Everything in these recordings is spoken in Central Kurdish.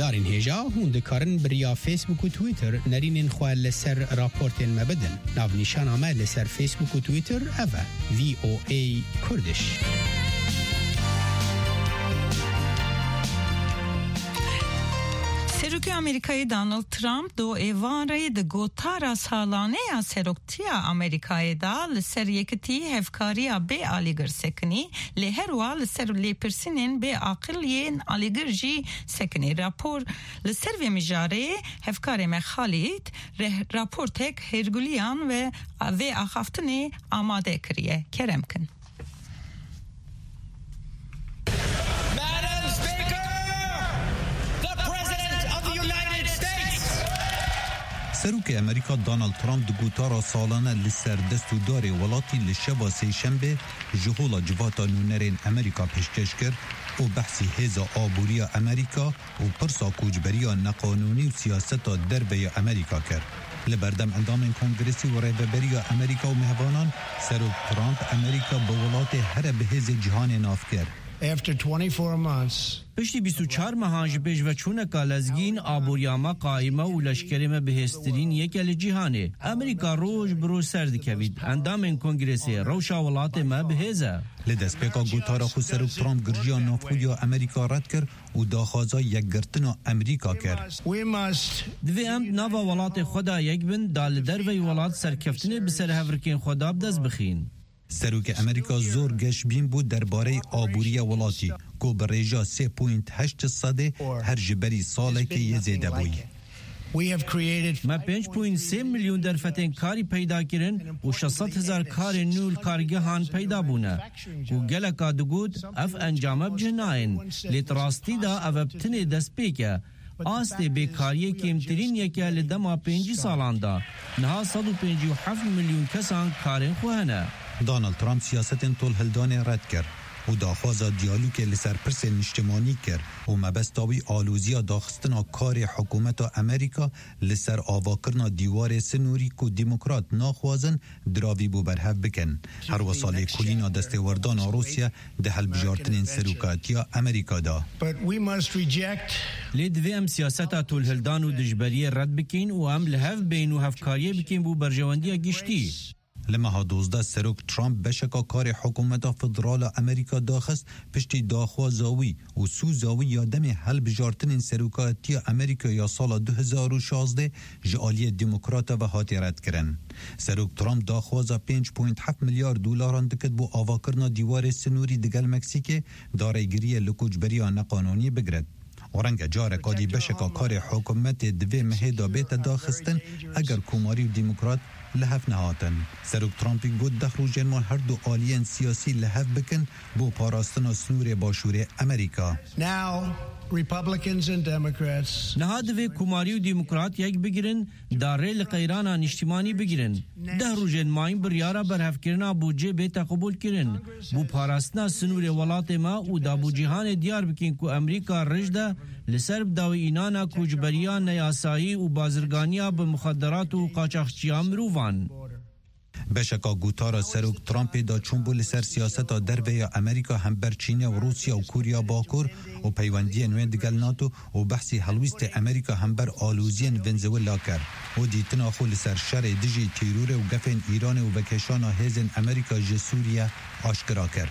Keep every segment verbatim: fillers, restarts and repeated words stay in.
دارین هجا هون دکارن بریا فیسبوک و تویتر نرینین خواه لسر راپورتین مبدن. ناو نشان آمه لسر فیسبوک و تویتر اوه وی او ای کردش. سروک امریکایی دانالد ترامپ دو ایواره د گوتارا سالانه یا سروکتیا امریکایی دا لسر یکتی هفکاریا به آلیگر سکنی لهروا لسر لیپرسینین به آقلین آلیگر جی سکنی راپور لسر و مجاره هفکاری مخالیت راپور تک هرگولیان و و آخافتنی آماده کریه کرم کن. سروک امریکا دانالد ترامپ دو گوتارا سالانه لسر دستو داره ولاتی لشبا سی شنبه جهولا جواتا نونرین امریکا پیشکش کرد و بحثی هزا آبوریا امریکا و پرسا کوجبریا نقانونی و سیاستا دربه امریکا کرد. لبردم اندام کنگرسی و ریبریا امریکا و مهوانان سروک ترامپ امریکا به ولات هر بهز جهان ناف کرد. After twenty-four months پشتی بیست و چهار ماهانج پیش و چون کالزگین آبوریاما قائمه و لشکرمه بهسترین یکل جهانه امریکا روش برو سرد کوید اندام این کنگرسی روشا ولات ما بهزه لدست پیکا گوتارا خود سروک ترامپ گرجیا نافخویا امریکا رد کرد و داخوازا یک گرتنا امریکا کرد دوی ام ناوا ولات خدا یک بن دال دروی ولات سرکفتنه بسر هفرکین خدا بدست بخین سروک امریکا زور گش بین بود درباره آبوری ولاتی کو برێژا سه پوینت هشت صده هر جبری ساله که یه زیده بوی. ما پنج پوینت سه میلیون درفتین کاری پیدا کرن و شصت هزار کار نول کارگهان پیدا بونه و گلکا دگود اف انجامه بجناین لیت راستی دا اف بتنی دست پیکه آسته بیکاری کمترین یکی لدما پنجی سالان دا نها صد و پنجی و هفت میلیون کسان کارن خوهنه. دانالد ترامپ سیاستن طول هلدان رد کرد و داخواز دیالوگ لسر پرس نشتمانی کرد و مبستاوی آلوزیا داخستنا کار حکومت امریکا لسر آواکرنا دیوار سنوری که دموکرات ناخوازن دراوی بو برهف بکن. هر وصال کلینا دستوردان روسیا ده هل بجارتنین سروکاتیا امریکا دا. لید وی ام سیاستا طول هلدان و دجبری رد بکن و ام لحف بین و هفکاریه بکن بو برجواندیا گشتی. لما ها دوزده سروک ترامپ بشکا کار حکومت فدرال امریکا داخست پشتی داخوا زاوی و سو زاوی یادم حل بجارتن سروکاتی امریکا یا سال دو هزار و شانزده جعالی دموکرات و هاتی رد کرن. سروک ترامپ داخوازا پنج پوینت هفت میلیارد دلار دکت بو آواکرنا دیوار سنوری دگل مکسیک داره گریه لکوجبری نقانونی بگرد. ورنگ جاره کادی بشکا کار حکومت دوی مهدا بیت داخستن اگر کوماری و دموکرات لحف نهاتن. سروک ترامپی گود دخرو جنمان هر دو آلین سیاسی لحف بکن بو پاراستن سنور باشور امریکا. Now, Republicans and Democrats نهاد وی کوماری و دموکرات یک بگیرن داره لقیرانا نشتیمانی بگیرن ده رو جنماین بریارا برحف کرنا بودجه بیتا قبول کرن بو پاراستنا سنور ولات ما و دا بو جهان دیار بکن که امریکا رجده لسرب داوی اینانا کوجبریان نیاسایی و بازرگانیا به مخدرات و قاچاقچیان مروفان. بشکا گوتارا سروک ترامپی دا چونبو لسر سیاستا دربه امریکا هم بر چین و روسیا و کوریا باکور و پیوندی نوین دگل ناتو و بحثی حلویست امریکا هم بر آلوزین ونزویلا کرد و دیتنا خو لسر شر دجی تیرور و گفن ایران و بکشانا هزن امریکا جسوریا آشکرا کرد.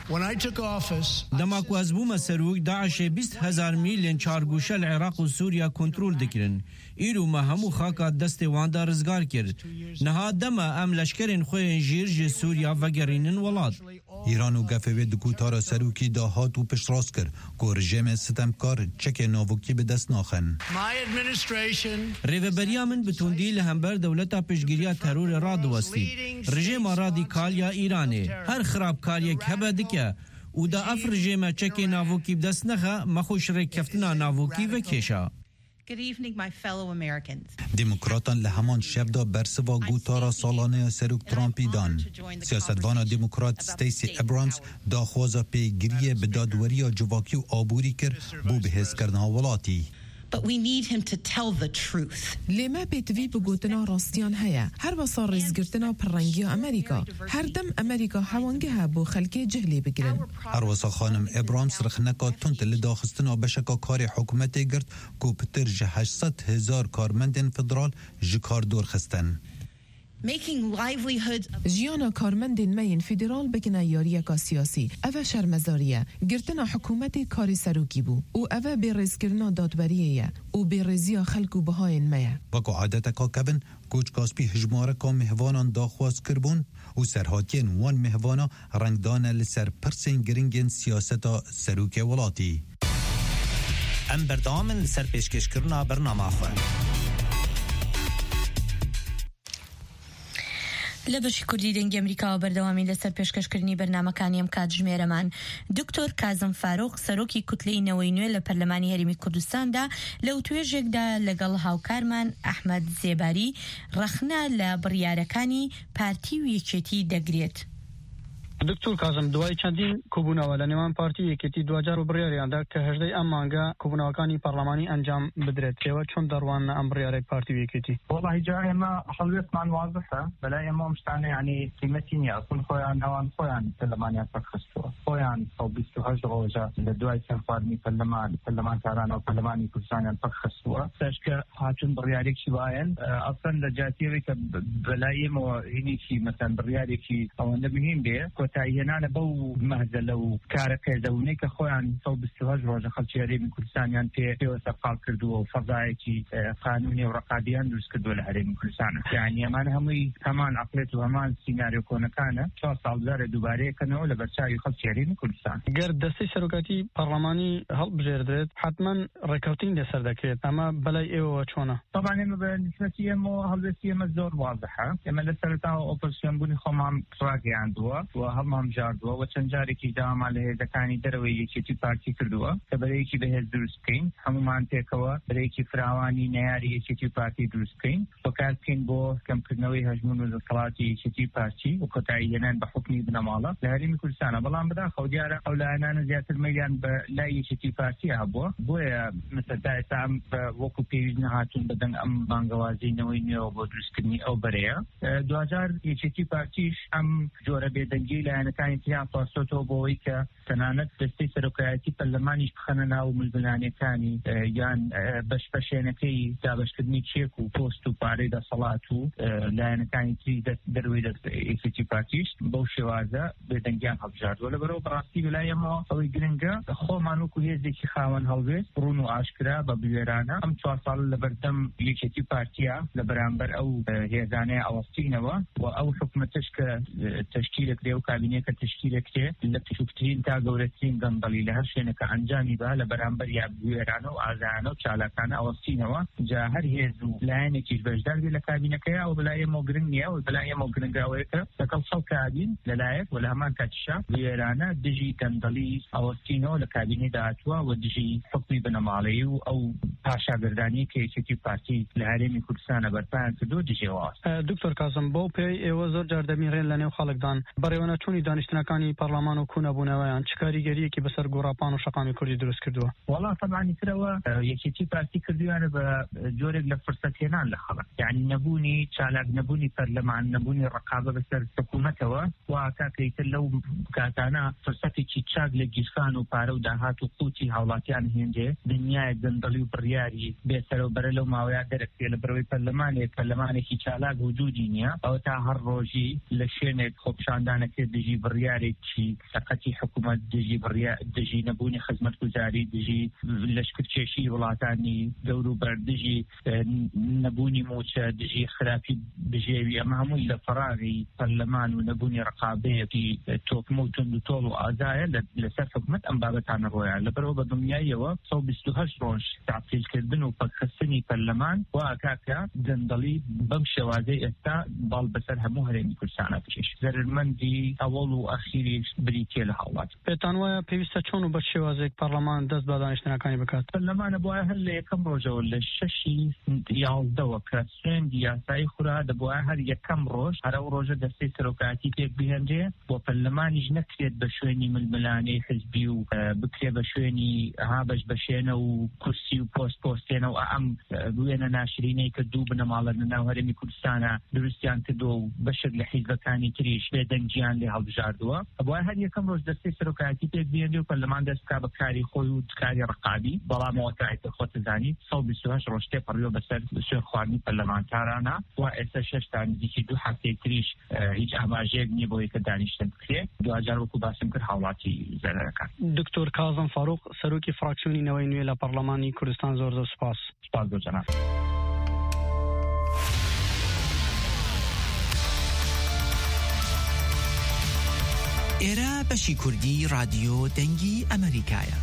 دما کو از بوم سروک داعش بیست هزار میل چارگوشه العراق و سوریا کنترول دکرن ایرو ما همو خاکا دست واندا رزگار کرد نها دما ام لشکرین خوین جیر سوریا و گرینن ولاد ایران و گفه دکوتارا سروکی دا هات و پشت راست کرد که رژیم ستمکار چک ناوکی به دست ناخن. ریوبریا من بتوندی لهمبر دولتا پشگیریا ترور را دوستی رژیم رادیکال یا ایرانه هر خرابکار یک هبه دکه و دا اف رژیم چک ناوکی به دست نخه مخوش رکفتنا ناوکی و کشا. Good evening, my fellow Americans. دموکراتان لهمان شبدا برسوا گوتارا سالانه سروک ترامپی دان. سیاستوان دموکرات ستیسی ابرامز داخوازا پیگیری به دادوری جواکی و آبوری کر بو بحث کردن ولاتی. but we need him to tell the truth. لما بيتوی بگوتنا راستیان هیا هر بسا ریزگرتنا پرنگی امریکا هر دم امریکا حوانگه ها بو خلکی جهلی بگیرن هر وسا خانم ابرامس رخنکا تونت لداخستنا بشکا کاری حکومتی گرد کو پتر جه هشتصد هزار کارمندین فدرال جکار دور خستن. Making livelihoods جیانا کارمندین مین فدرال بکنه یاریکا سیاسی اوه شرمزاریه گرتنا حکومتی کاری سروکی بو او اوه بیرزگرنا دادبریه او بیرزیا خلکو بهاین میا وکو عادتکا کبن کوچ کاسپی هجمارکا مهوانان داخواست کربون و سرهاتین وان مهوانا رنگدان لسر پرسین گرینگین سیاستا سروک ولاتی ام بردامن لسر پیشکش کرنا برنامه خواه لبشی کردی دنگ امریکا و بردوامی لسر پیشکشکردنی برنامه‌کانی ام کات ژمێرەمان دکتۆر کازم فاروق سەرۆکی کوتلەی نەوەی نوێ لە پەرلەمانی هەرێمی کوردستاندا لەو توێژێکدا لەگەڵ هاوکارمان ئەحمەد زێباری ڕەخنە لە بڕیارەکانی پارتی و یەکێتی دەگرێت. دکتور کازم دوای چەندین کوبوونەوە لە نێوان پارتی یەکێتی دوجار و بڕیاریاندا کە هەژدەی ئەم مانگە کوبوونەوەکانی پەرلەمانی ئەنجام بدرێت ئێوە چۆن دەڕوانە ئەم بڕیارەی پارتی یەکێتی؟ والله جا ئێمە هەڵوێستمان واضحە بەلای ئێمە ئەم شتانە یعنی قیمەتی نییە ئەسڵ خۆیان ئەوان خۆیان پەرلەمانیان سەرخستووە خۆیان ئەو بیست و هەشت ڕۆژە لە دوای سەرخواردنی پەرلەمان پەرلەمانتاران و پەرلەمانی کوردستانیان سەرخستووە سەرکە هاتوون بڕیارێکی وایەن ئەسڵ لە جاتیەوەی کە بەلای ئێمەوە هینێکی مەسەن بڕیارێکی ئەوەندە مهم بێ کۆتاییهێنانە بەو مەهزە لەو کارە کردەوەی کە خۆیان سەد و بیست و هەشت ڕۆژە خەڵکی هەرێمی کوردستانیان پێ پێوە سەرقال کردووە و فەزایەکی قانونی و ڕقادیان دروست کردووە لە هەرێمی کوردستانە یعنی ئەمان هەمووی هەمان عەقلێت و هەمان سیناریۆ کۆنەکانە چوار ساڵ بزارە دووبارەیەکەنەوە لە بەرچاوی خەڵکی هەرێمی کوردستان گەر دەستەی سەرۆکاتی پەرلەمانی هەڵبژێردرێت حتمەن ڕێکەوتین لەسەر دەکرێت ئەمە بەلای ئێوە چۆنە؟ طبعا ئێمە بە نسبەتی ئێمە هەڵوێستی ئێمە زۆر واضحە ئێمە لە سەرەتاوە ئۆپۆزیسیۆن بوونی خۆمان ڕاگەیاندووە و هەڵمان بژاردووە و چەند جارێکی داوامان لە هێزەکانی دەرەوەی یەکێتی پارتی کردووە کە بەرەیەکی بەهێز دروست بکەین هەمومان پێکەوە بەرەیەکی فراوانی نەیاری یەکێتی پارتی دروست بکەین وەکار بکەین بۆ کەمکردنەوەی هەژمون و دەسەڵاتی یەکێتی پارتی و کۆتاییهێنان بە حوکمی بنەماڵە لە هەرێمی کوردستانە بەڵام بەداخەوە دیارە ئەو لایەنانە زیاتر مەیلیان بە لای یەکێتی پارتی هەبووە بۆیە مەسەلتا ئێستا ئەم وەکو پێویست نەهاتوون بەدەنگ ئەم بانگەوازیینەوەی نوێەوە بۆ دروستکردنی ئەو بەرەیە دوجار یەکێتی پارتیش ئەم جۆرە بێدەنگی لایەنەکانی تیان پاسۆتەوە بۆەوەی کە تەنانەت دەستەی سەرۆکایەتی پەرلەمانیش بخەنە ناو ململانیەکانی یان بەشپەشێنەکەی دابەشکردنی چێک و پۆست و پارەی دەسەڵات و لایەنەکانی تری دەروی یەکێتی پارتیش بەو شێوازە بێدەنگیان هەڵبژاردووە لەبەرەوە بەڕاستی بەلایەمەوە ئەوەی گرنگە خۆمان وەکو هێزێکی خاوەن هەڵوێست ڕوون و ئاشکرا بە بوێرانە ئەم چوار ساڵ لە بەردەم یەکێتی پارتیە لە بەرامبەر ئەو هێزانەیە ئەوەستینەوە و ئەو حکومەتش کە تشکیلەکرێ و کابینەکە تشکیلەکرێ لە بچووکترین تا گەورەترین گەندەڵی لە هەر شوێنەکە ئەنجامی بە لە بەرامبەر یا بوێرانە و ئازانە و چالاکانە ئەوەستینەوە جا هەر هێز و لایەنێکیش بەشدار بێ لە کابینەکەیە و بەلای ئێمە گرنگ نییە و بەلای ئێمە گرنگاوەیەکە لەگەڵ سەڵ کابین لەلایەک و لە هەمان کاتیشا بوێرانە دژی گەندەڵی ئەوەستینەوە لە کابینەی داهاتووە و دژی حکمی بنەماڵەیی و ئەو پاشاگردانی کە یەکێتی پارتی لە هەرێمی کوردستانە بەرپایان کردووە دژێوە. دکتۆر کازم بۆ پێی ئێوە زۆر جار دەمیڕێن لە نێو خەڵکدان بەڕێوەچوونی دانیشتنەکانی پەرلەمان و کوونەبوونەوەیان چ کاریگەریەکی بەسەر گۆڕاپان و شەقامی کوردی دروست کردووە؟ وەڵا تەبعانی ترەوە یەکێتی پارتی کردویانە بە جۆرێک لە فرسەتهێنان لە خەڵک یعنی نەبوونی چالاک نەبوونی پەرلەمان نەبوونی ڕقابە بەسەر حکوومەتەوە و کاکەیتر لەو کاتانە فرسەتێکی چاک لە گیرفان و پارە و داهات و قوتی هاوڵاتیان هێندێ دنیای گەندەڵی و بڕیاری بێسەرە و بەرە لەو ماوەیە دەرەکرێ لە بەرەوەی پەرلەمانێک پەرلەمانێکی چالاک وجودی نییە ئەوە تا هەر ڕۆژی لە شوێنێک خۆپشاندانەکرێت دژی بڕیارێکی سەقەتی حکوومەت دژی بڕیار دژی نەبوونی خزمەتگوزاری دژی لەشکرکێشی وڵاتانی گەور و بەردژی نەبوونی موچە دژی خراپی بژێوی ئەمە هەمووی لە فەراغی پەرلەمان و نەبوونی ڕقابەیەکی تۆکمە و تند و تۆڵ و ئازایە لەسەر حکوومەت ئەم بابەتانە ڕۆیان لەبەرەوە بە دنیایەوە سەد و بیست و هەشت ڕۆژ تعطیلکردن و پەکخستنی پەرلەمان و ئاکاکە گەندەڵی بەم شێوازەی ئێستا باڵ بەسەر هەموو هەرێمی کوردستانە بکێش زەرمەندی ئەوڵ و ئەخیری بریتێ لە هاوڵات. پێتان وایە پێویستە چۆن و بە شێوازێک پەرلەمان دەست بە دانیشتنەکانی بکات؟ پەرلەمانە بۆیە هەر لە یەکەم ڕۆژەوە لە شەشی یازدەوە کە سوێندی یاسایی خورا دەبووە هەر یەکەم ڕۆژ هەر ئەو ڕۆژە دەستەی سەرۆکایەتی پێک بهێنرێ بۆ پەرلەمانیش نەکرێت بە شوێنی ململانەی حزبی و بکرێ بە شوێنی ها بەش بەشێنە و کورسی و پۆست پۆستێنە و ئەم بوێنە ناشرینەی کە دوو بنەماڵە لەناو هەرێمی کوردستانە دروستیان کردووە و بەشێک لە حیزبەکانی تریش بێدەنگیان لێ هەڵبژاردووە بۆیە هەر یەکەم ڕۆژ دەستەی سەرۆکایەتی پێک بێنێ و پەرلەمان دەست بکا بە کاری خۆی و کاری ڕقابی بەڵام ئەوەتایەتە خۆت دەزانی سەد و بیست و هەشت ڕۆژ تێپەڕیوە بەسەر سوێن خواردنی پەرلەمانتارانە و ئێستا شەش تا نزیکی دوو هەفتەی تریش هیچ ئاماژەیەک نییە بۆ یەکە دانیشتن بکرێ دوجار وەکو باسم کرد هاوڵاتی زەرەکان. دکتۆر کازم فاروق سەرۆکی فراکسیۆنی نەوەی نوێ لە پەرلەمانی کوردستان زۆر زۆر سپاس. سپاس بۆ جەناب. ئێرە بەشی کوردی رادیۆ دەنگی ئەمریکایە.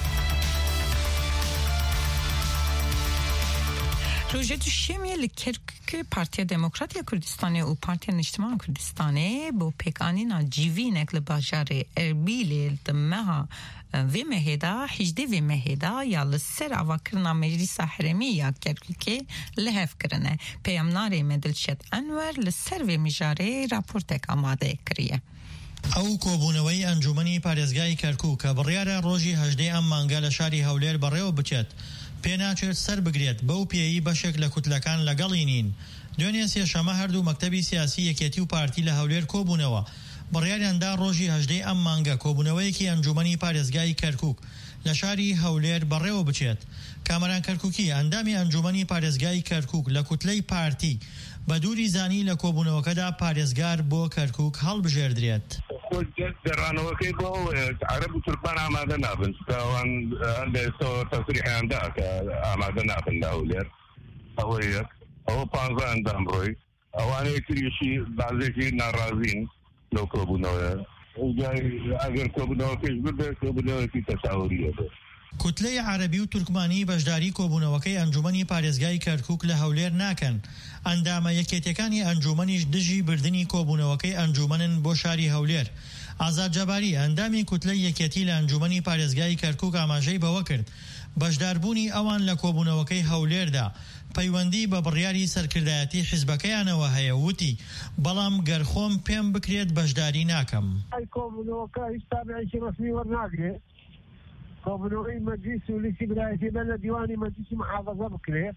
روژه دوشەمێ لە کێرکووک پارتیا دموکراتیا کوردستانê û Partiya Niştiman Kurdistanê bo pêkanîna civînek li bajarê Erbilê di meha vê mehê de hîjdê vê mehê de ya li ser avakirina Meclîsa Herêmî ya Kerkûkê li hev kirine. Peyamnarê me Dilşet Enwer li ser vê mijarê raportek amade kiriye. ئەو کۆبوونەوەی ئەنجومەنی پارێزگای کەرکووک کە بڕیارە ڕۆژی هەژدەی ئەم مانگە لە شاری هەولێر بەڕێوە بچێت پێناچێت سەر بگرێت بەو پێیی بەشێک لە کوتلەکان لەگەڵی نین. دوێنێ سێشەمە هەردوو مەکتەبی سیاسی یەکێتی و پارتی لە هەولێر کۆبوونەوە بڕیاریاندا ڕۆژی هەژدەی ئەم مانگە کۆبوونەوەیەکی ئەنجومەنی پارێزگای کەرکووک لە شاری هەولێر بەڕێوە بچێت. کامەران کەرکووکی ئەندامی ئەنجومەنی پارێزگای کەرکووک لە کوتلەی پارتی بە دووری زانی لە کۆبوونەوەکەدا پارێزگار بۆ کەرکووک هەڵبژێردرێت. دەڕانەوەکەی بۆ عەرەب و تورکمان ئامادە نابن ئەوان لێسەوە تەسریحیاندا کە ئامادە نابن لە هەولێر ئەوە یەک ئەوە پانزە ئەندام ڕۆی ئەوانەیە تریشی بازێکی ناڕازین لەو کۆبوونەوەیە ئەگەر کۆبوونەوەکەش ببێت کۆبوونەوەکی تەساوریە بێت. کوتلەی عەرەبی و تورکمانی بەشداری کۆبوونەوەکەی ئەنجومەنی پارێزگای کەرکووک لە هەولێر ناکەن. ئەندامە یەکێتیەکانی ئەنجومەنیش دژی بردننی کۆبوونەوەکەی ئەنجومەنن بۆ شاری هەولێر. ئازاد جەباری ئەندامی کوتلەی یەکێتی لە ئەنجومەنی پارێزگای کەرکووک ئاماژەی بەوە کرد بەشداربوونی ئەوان لە کۆبوونەوەکەی هەولێردا پەیوەندی بە بڕیاری سەرکردایەتی حیزبەکەیانەوە هەیە وتی بەڵام گەرخۆم پێم بکرێت بەشداری ناکەم. کۆبوونەوەکە هیچ تابعیەکی ڕەسمی وەرناگرێت کۆبوونەوەی مەجلیس و لیستی برایەتی بە لە دیوانی مەجلیسی محافەزە بکرێت.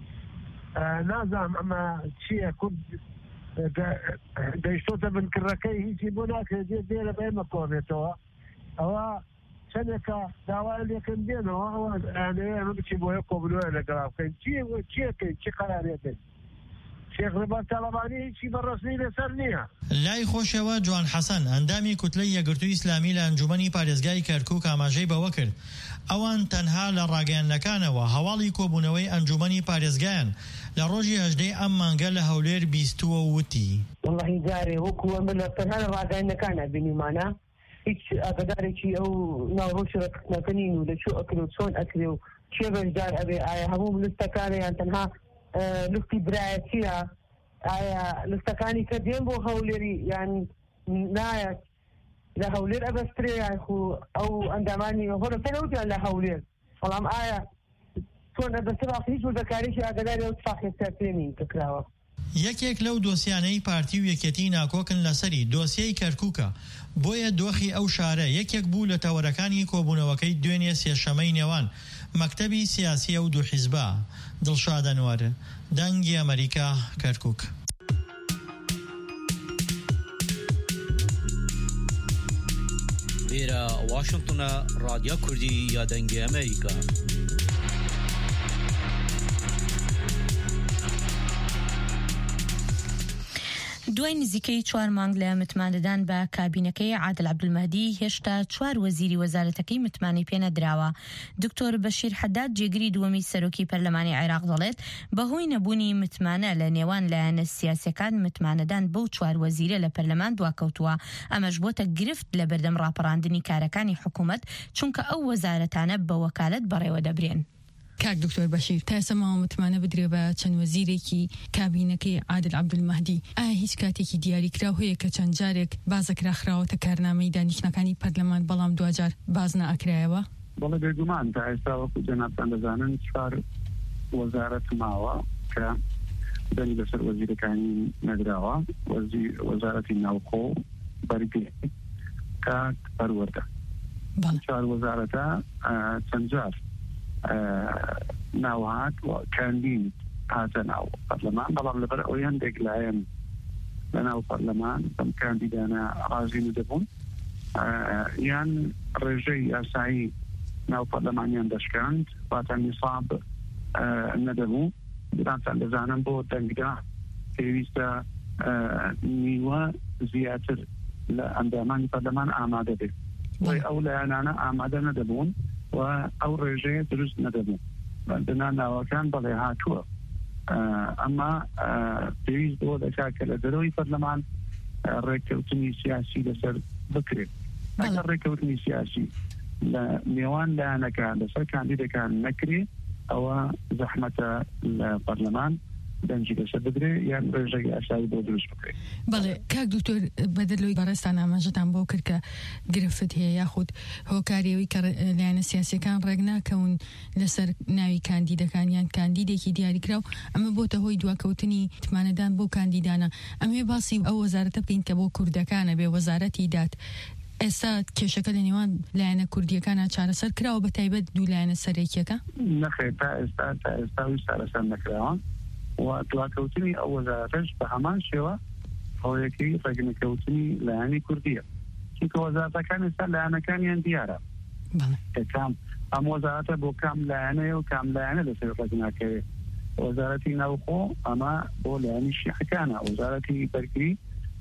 نازانم ئەمە چییە کورد گەیشتۆتە بنکڕەکەی هیچی بۆ ناکرێت دێرە بە ئێمە کۆبێتەوە ئەوە چەندێکە داوای لێکن دێنەوە ئەوە ئەمە بچی بۆ یە کۆبوونەوە لەگەڵا بکەین چیەکەین چی قەرارێتن شێخ ڕێباز تاڵەبانی هیچی بەڕەسمی لەسەر نییە. لای خۆشەوە جوان حەسەن ئەندامی کوتلەی یەکگرتووی ئیسلامی لە ئەنجومەنی پارێزگای کەرکووک ئاماژەی بەوە کرد ئەوان تەنها لە ڕاگەیاندنەکانەوە هەواڵی کۆبوونەوەی ئەنجومەنی پارێزگایان لە ڕۆژی هەژدەی ئەم مانگە لە هەولێر بیستووە وتی وەڵڵاهی جارێ وەکووە من لە تەنها لە ڕاگەیاندنەکانە بینیمانە هیچ ئاگادارێکی ئەو ناوڕۆژەکەنین و لەچوو ئەکرێ و چۆن ئەکرێ و چێ بەشدار ئەبێ ئایا هەموو لستەکانیان تەنها لستی برایەتیە ئایا لستەکانی کە دێن بۆ هەولێری یان نایەت لە هەولێر ئەبەسترێ یاخو ئەو ئەندامانی هۆرەکەنەوتیان لە هەولێر بەڵام ئایا چۆن ئەبەستر هیچ وردەکاریشی ئاگاداری ئەو اتفاقیەتە پێنین کە کراوە. یەکێک لەو دۆسیانەی پارتی و یەکێتی ناکۆکن لەسەری دۆسیەی کەرکووکە بۆیە دۆخی ئەو شارە یەکێک بوو لە تەوەرەکانی کۆبوونەوەکەی دوێنێ سێشەمەی نێوان مەکتەبی سیاسیە و دوو حیزبە. دڵشاد ئەنوەر دەنگی ئەمریکا کەرکووک. لێرە واشنگتنە رادیۆ کوردی یا دەنگی ئەمریکا. دوای نزیکەی چوار مانگ لە متمانەدان بە کابینەکەی عادل عەبدولمەهدی هێشتا چوار وەزیری وەزارەتەکەی متمانی پێنەدراوە. دکتۆر بەشیر حەداد جێگری دووەمی سەرۆکی پەرلەمانی عێراق دەڵێت بەهۆی نەبوونی متمانە لە نێوان لایەنە سیاسیەکان متمانەدان بەو چوار وەزیرە لە پەرلەمان دواکەوتووە. ئەمەش بۆتە گرفت لە بەردەم ڕاپەڕاندنی کارەکانی حکوومەت چونکە ئەو وەزارەتانە بە وەکالەت بەڕێوە دەبرێن. کاک دکتۆر بەشیر تا ئێستا متمانە بدرێ بە چەند وەزیرێکی کابینەکەی عادل عەبدولمەهدی ئایا هیچ کاتێکی دیاریکراو هەیە کە چەند جارێک بازەکرا خراوەتە کارنامەی دانیشتنەکانی پەرلەمان بەڵام دوجار باز نەئەکرایەوە؟ بەڵێ بێگومان تا ئێستا وەکو جەنابتان دەزانن چوار وەزارەت ماوە کە دەنگ لەسەر وەزیرەکانی نەدراوە وەزارەتی ناوخۆ بەرگێ کاک پەروەردە چوار وەزارەتە چەند جار ناوهات و کاندین هاتە ناو پەرلەمان بەڵام لەبەر ئەوەی هەندێک لایەن لە ناو پەرلەمان بەم کاندیدانە ڕازی نەدەبوون یان ڕێژەی یاسایی ناو پەرلەمانیان دەشکاند واتە نیساب نەدەبوو برانتان دەزانم بۆ دەنگدا پێویستە نیوە زیاتر لە ئەندامانی پەرلەمان ئامادە بێت وی ئەو لایەنانە ئامادە نەدەبوون و ئەو ڕێژەیە دروست نەدەبوو بەندنا ناوەکان بەڵێ هاتووە ئەمما پێویست بۆ دەکات کە لە دەرەوەی پەرلەمان ڕێککەوتنی سیاسی لەسەر بکرێت ئەگەر ڕێککەوتنی سیاسی لە نێوان لایەنەکان لەسەر کاندیدەکان نەکرێت ئەوە زەحمەتە لە پەرلەمان دەنجی لەسەر بدرێ یان ڕێژەی ئاسایی بۆ دروست بکرێت. بەڵێ کاک دکتۆر بەدەلۆی بەڕێستان ئاماژەتان بۆ کرد کە گرفت هەیە یاخود هۆکاریەوەی کە لایەنە سیاسیەکان ڕێک ناکەون لەسەر ناوی کاندیدەکان یان کاندیدێکی دیاریکراو ئەمە بۆتە هۆی دواکەوتنی تمانەدان بۆ کاندیدانە. ئەمێ باسی ئەو وەزارەتە بکەین کە بۆ کوردەکانە بێ وەزارەتی دات. ئێستا کێشەکە لە نێوان لایەنە کوردیەکانە چارەسەر کراوە بە تایبەت دوو لایەنە سەرەکیەکە؟ نەخێر تا ئێستا تا ئێستاوی چارەسەر نەکراوە و دواکەوتنی ئەو وەزارەتەش بە هەمان شێوە هەوڵێکی ڕێگنەکەوتنی لایەنی کوردیە چونکە وەزارەتەکان ئێستا لایەنەکانیان دیارە کە کام ئەم وەزارەتە بۆ کام لایەنەیە و کام لایەنە لەسەر ڕێگناکەوێت. وەزارەتی ناوخۆ ئەمە بۆ لایەنی شیعەکانە، وەزارەتی بەرگری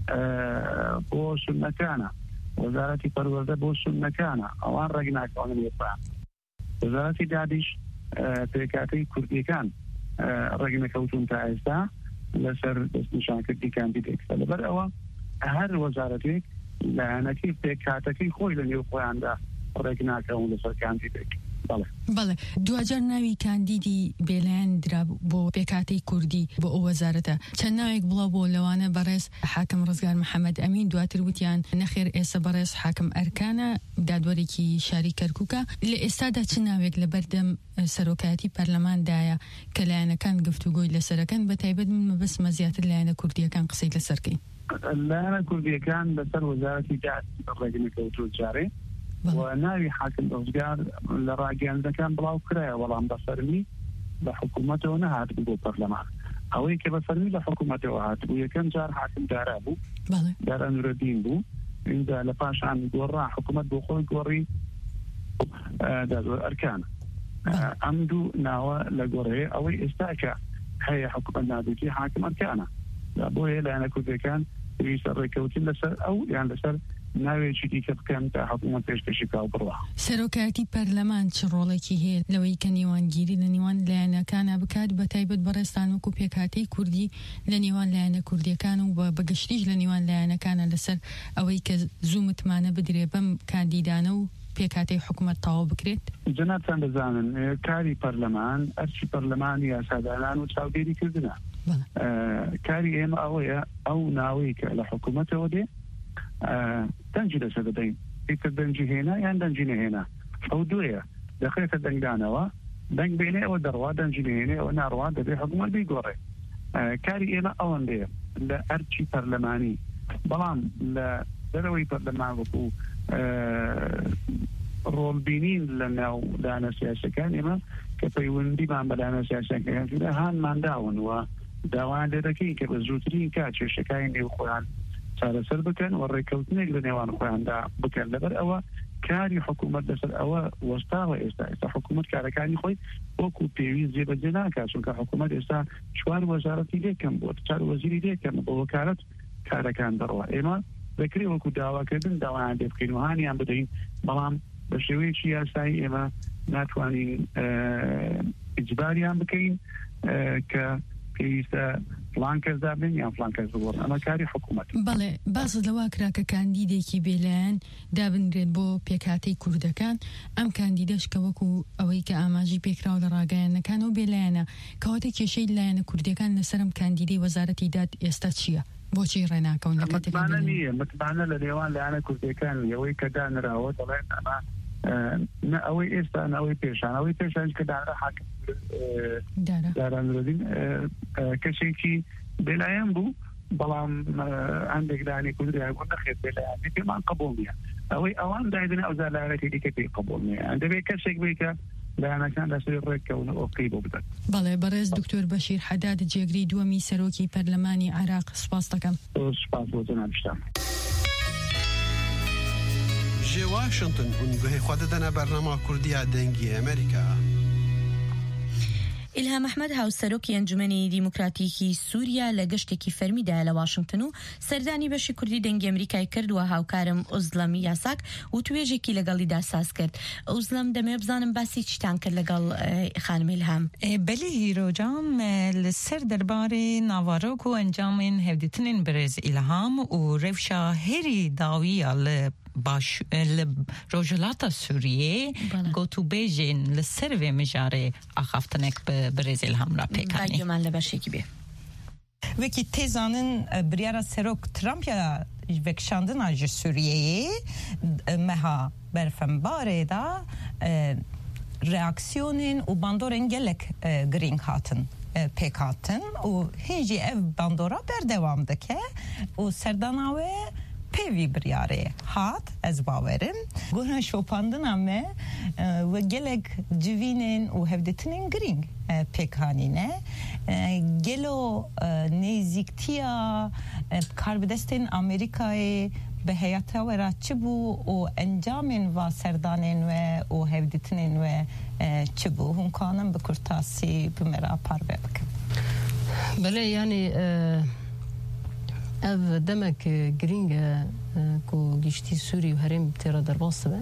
بۆ سوننەکانە، وەزارەتی پەروەردە بۆ سوننەکانە، ئەوان ڕێگناکەوانە لێپان. وەزارەتی دادیش پێکاتەی کوردیەکان ڕێگنەکەوتون تا ئێستا لەسەر دەستنیشانکردنی کاندیدێکە. لەبەر ئەوە هەر وەزارەتێک لایەنەکەی پێکاتەکەی خۆی لە نێو خۆیاندا ڕێگناکەون لەسەر کاندیدێک. بەڵێ دوجار ناوی کاندیدی بێلایەن درا بۆ پێکاتەی کوردی بۆ ئەو وەزارەتە چەند ناوێک بڵاو بۆ لەوانە بەڕێز حاکم ڕزگار محەممەد ئەمین دواتر وتیان نەخێر ئێستا بەڕێز حاکم ئەرکانە دادوەرێکی شاری کەرکووکە. لە ئێستادا چ ناوێک لە بەردەم سەرۆکایەتی پەرلەماندایە کە لایەنەکان گفتوگۆی لەسەرەکەن بە تایبەت من مەبەستمە زیاتر لایەنە کوردیەکان قسەی لەسەرکەین. لایەنە کوردیەکان لەسەر وەزارەتی داد ڕێگنەکەوتوو جارێ و ناوی حاکم ڕزگار لە ڕاگەاندنەکان بڵاو کرایە وەڵام بە فەرمی لە حکوومەتەوە نەهات بوو بۆ پەرلەمان. ئەوەی کە بە فەرمی لە حکوومەتەوە هات بوو یەکەم جار حاکم دارا بوو دارا نورەدین بوو اینجا لە پاشان گۆڕا حکوومەت بۆ خۆی گۆڕی دادوەر ئەرکانە. ئەم دوو ناوە لە گۆڕەیە ئەوەی ئێستا کە هەیە حکوومەت نادوتی حاکم ئەرکانە بۆیە لایەنە کوردیەکان پێویستە ڕێککەوتن لەسەر ئەو یان لەسەر ناوێکی دیکە بکەن تا حکوومەت پێشکەشی کاو بڕوا. سەرۆکایەتی پەرلەمان چ ڕۆڵێکی هەیە لەوەی کە نێوانگیری لە نێوان لایەنەکانە بکات بە تایبەت بەڕێستان وەکو پێکاتەی کوردی لە نێوان لایەنە کوردیەکان و بەگشتیش لە نێوان لایەنەکانە لەسەر ئەوەی کە زوو متمانە بدرێ بەم کاندیدانە و پێکاتەی حکوومەت تەواو بکرێت؟ جەنابتان دەزانن کاری پەرلەمان ئەرچی پەرلەمان یاسادانان و چاودێریکردنە. کاری ئێمە ئەوەیە ئەو ناوەی کە لە حکوومەتەوە دێ دەنجی لەسەر دەدەین پێکرد دەنجی هێنا یان دەنجی نەهێنا ئەو دوێە دەخێتە دەنگدانەوە دەنگ بێنێ ئەوە دەڕوا دەنجی نهێنێ ئەوە ناڕوا دەبێ حکوومەت بیگۆڕێ. کاری ئێمە ئەوەندەیە لە ئەرچی پەرلەمانی بەڵام لە دەرەوەی پەرلەمان وەکو ڕۆڵبینین لە ناو لایەنە سیاسیەکان ئێمە کە پەیوەندیمان بە لایەنە سیاسیەکان هانمان داون و داوایان لێ دەکەین کە بە زووترین کات کێشەکانی نێو خۆیان چارەسەر بکەن و ڕێککەوتنێک لە نێوان خۆیاندا بکەن. لەبەر ئەوە کاری حکوومەت لەسەر ئەوە وەستاوە ئێستا ئێستا حکوومەت کارەکانی خۆی وەکو پێویست جێبەجێ ناکات چونکە حکوومەت ئێستا چوار وەزارەتی لێکەم بۆ چوار وەزیری لێکەم بۆ وەکالەت کارەکان دەڕوا. ئێمە دەکرێت وەکو داواکردن داوایان لێ بکەین و هانیان بدەین بەڵام بە شێوەیەکی یاسایی ئێمە ناتوانین ئیجباریان بکەین کە پێویستە فلان کەس دابن یان فلان کەس بگۆڕن. ئەمە کاری حکوومەت. بەڵێ باسە لەوا کرا کە کاندیدێکی بێلایەن دابنرێت بۆ پێکاتەی کوردەکان ئەم کاندیدەش کە وەکو ئەوەی کە ئاماژی پێکراوە لە ڕاگەیەنەکان و بێلایەنە کەواتە کێشەی لایەنە کوردەکان لەسەرم کاندیدەی وەزارەتی داد ئێستا چییە؟ بۆچی ڕێناکەون لە متمانە نییە متمانە لە نێوان لایەنە کوردەکان ئەوەی کە دانراوە دەڵێن ئەمە نە ئەوەی ئێستا ئەوەی پێشان ئەوەی پێشان کە دارا حاکم دارانرۆدین کەسێکی بێلایەن بوو بەڵام هەندێک لایەنی کوردی هەبوو نەخێت بێلایەنی پێمان قبوڵ نییە أو أوان دايدنا أو زالارتي دي كتير قبول يعني ده بيكشك بيك لأنا كان رسول رك ونقيب وبدأ. بله برز دكتور بشیر حداد جگری دومی سروکی پارلمانی عراق سپاس دکم. سپاس بودن بشتم. جي واشنطن ونقول خددنا برنامج كردية دنجي أمريكا. إلهام أحمد هاوسەرۆکی ئەنجومەنی دیموکراتیکی سووریا لە گەشتێکی فەرمیدا لە واشنگتن و سەردانی بەشی کوردی دەنگی ئەمریکای کرد و هاوکارم ئۆزلەم یاساک و توێژێکی لەگەڵیدا ساز کرد. ئۆزلەم دەمێ بزانم باسی چیتان کرد لەگەڵ خانم ئیلهام. بەلی هیرۆجان لەسەر دەربارەی ناوارۆک و ئەنجامên هەولێتنên برێز ئیلهام و rewşa herî dawiya li باش روجلاتا سوریه گوتو بیجین لسروی مجاره آخافتنک برز الهام را پیکانی باید من لباشی کی بی وکی تیزانن بریارا سروک ترامپ یا وکشاندن آج سوریه مها برفن باره دا reaksiyonun u bandoren gelek e, green hatın e, pek hatın u hinci ev bandora berdevamdaki u serdanave pevi bir yare hat ez baverim gona şopandın ama ve gelek civinin u hevdetinin green e, pek hanine e, gelo e, neziktiya e, karbidestin Amerika'yı به حیات و راچی بو و انجامن و سردانن و و هفدتنن و چی بو هم کانم به کرتاسی به مرا پار بکن بله یعنی اف دمک گرینگ کو گشتی سوری و هرم تیرا در باست به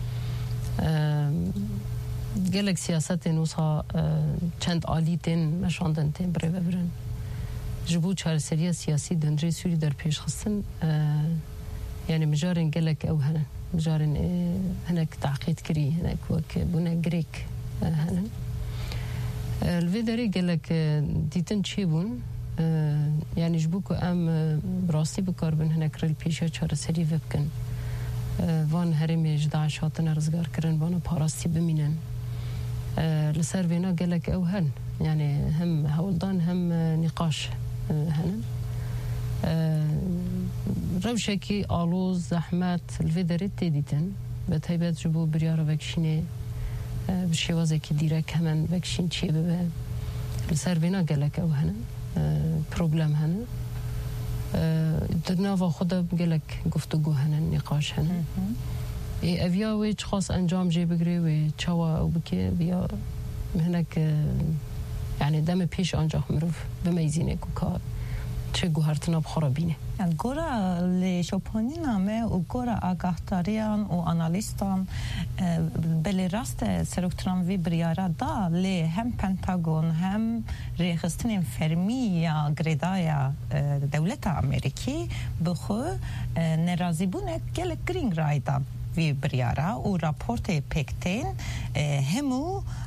گلک سیاست نوسا چند آلیتن مشاندن تیم بره ببرن جبو چهار سریع سیاسی دنجی سوری در پیش خستن يعني مجارن قالك أو هنا مجارن هناك تعقيد كري هناك وك بنا جريك هنا الفيدري قالك ديتن شيبون يعني جبوكو أم براسي بكاربن هناك ريل بيشة شهر سري فبكن وان هرمي جدع شاطنا رزقار كرن وانا باراستي بمينن لسر فينا قالك أو هن يعني هم هولدان هم نقاش هنا روشکی آلوز زحمت الفیدری تدیتن به تایبت جبو بریاره وکشینه بشیوازه که دیره کمن وکشین چیه ببه لسر بینا گلک او هنه پروبلم هنه درناوا خدا گلک گفتگو هنه نقاش هنه ای اویا وی خاص انجام جی بگری و چوا او بکی بیا هنک يعني دم پیش آنجا مروف بمیزینه که کار چه گوهرتنا بخرابینه گورا لشوپانی نامه و گورا آگاهتاریان و آنالیستان بلی راست سروکتران وی بریارا دا لی هم پنتاگون هم ریخستن فرمی یا گریدایا دولت امریکی بخو نرازی بونه گل گرینگ رایدا وی بریارا و راپورت پکتین همو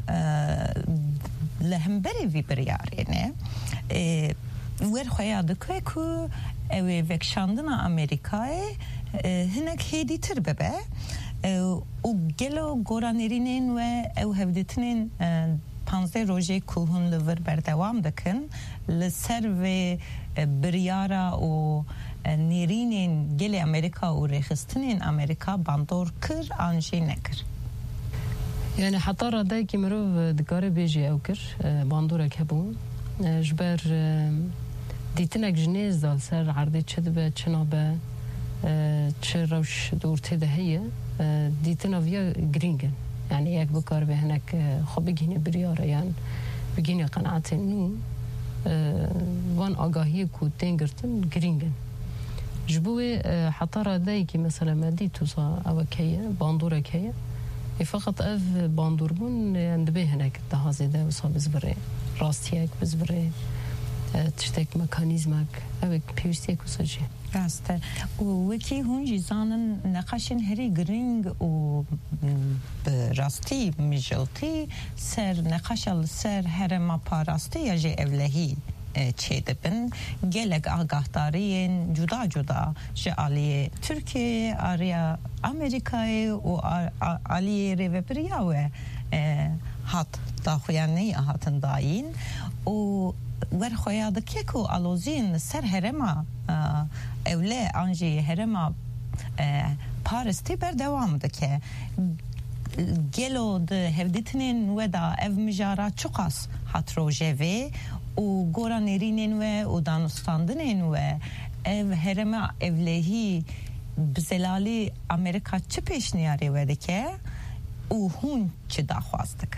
لهمبری وی بریارینه ور خویا دکه کو او وکشاندنا امریکای هنک هدی تر ببه او گلو گورانرینین و او هفدتنین پانزده روزه کوهن لور بردوام دکن لسر و بریارا و نیرینین گل امریکا و ریخستنین امریکا باندور کر آنجی نکر يعني حتى رداي كي مروف دكاره بيجي او كر باندورك هبون جبر دیتنک جنیز دال سر عرضی چه به چنابه چه روش دورته دهیه دیتنا ویا گرینگن یعنی یک بکار به هنک خوب بگینه بریاره یعنی بگینه قناعت نو وان آگاهی کو تنگرتن گرینگن جبوه حتی رادایی که مثلا مدی توسا او کیه باندوره کیه فقط اف باندور بون اندبه هنک دهازه ده وصا بزبره راستیک بزبره تشتك ميكانيزمك اوك بيوستيك وسجي راسته وكي هونجي زانن نقاشن هري جرينج و براستي مجلتي سر نقاشل سر هرما باراستي يجي اولهي چیدبن گلگ آگاهدارین جدا جدا جالی ترکیه آریا امریکای و آلی ریوبریا و هات داخویانی هاتن داین و ور خویاده که کو آلوزین سر هرما اوله آنجی هرما پارستی بردوام دکه گلو ده هفدیتنین و دا اف مجارا چقاس هات روژه و گورا نرینین و دانستاندنین و ev hereme evlehi bzelali Amerika çi peşniyarı vedike u hun çi daxwaz dikin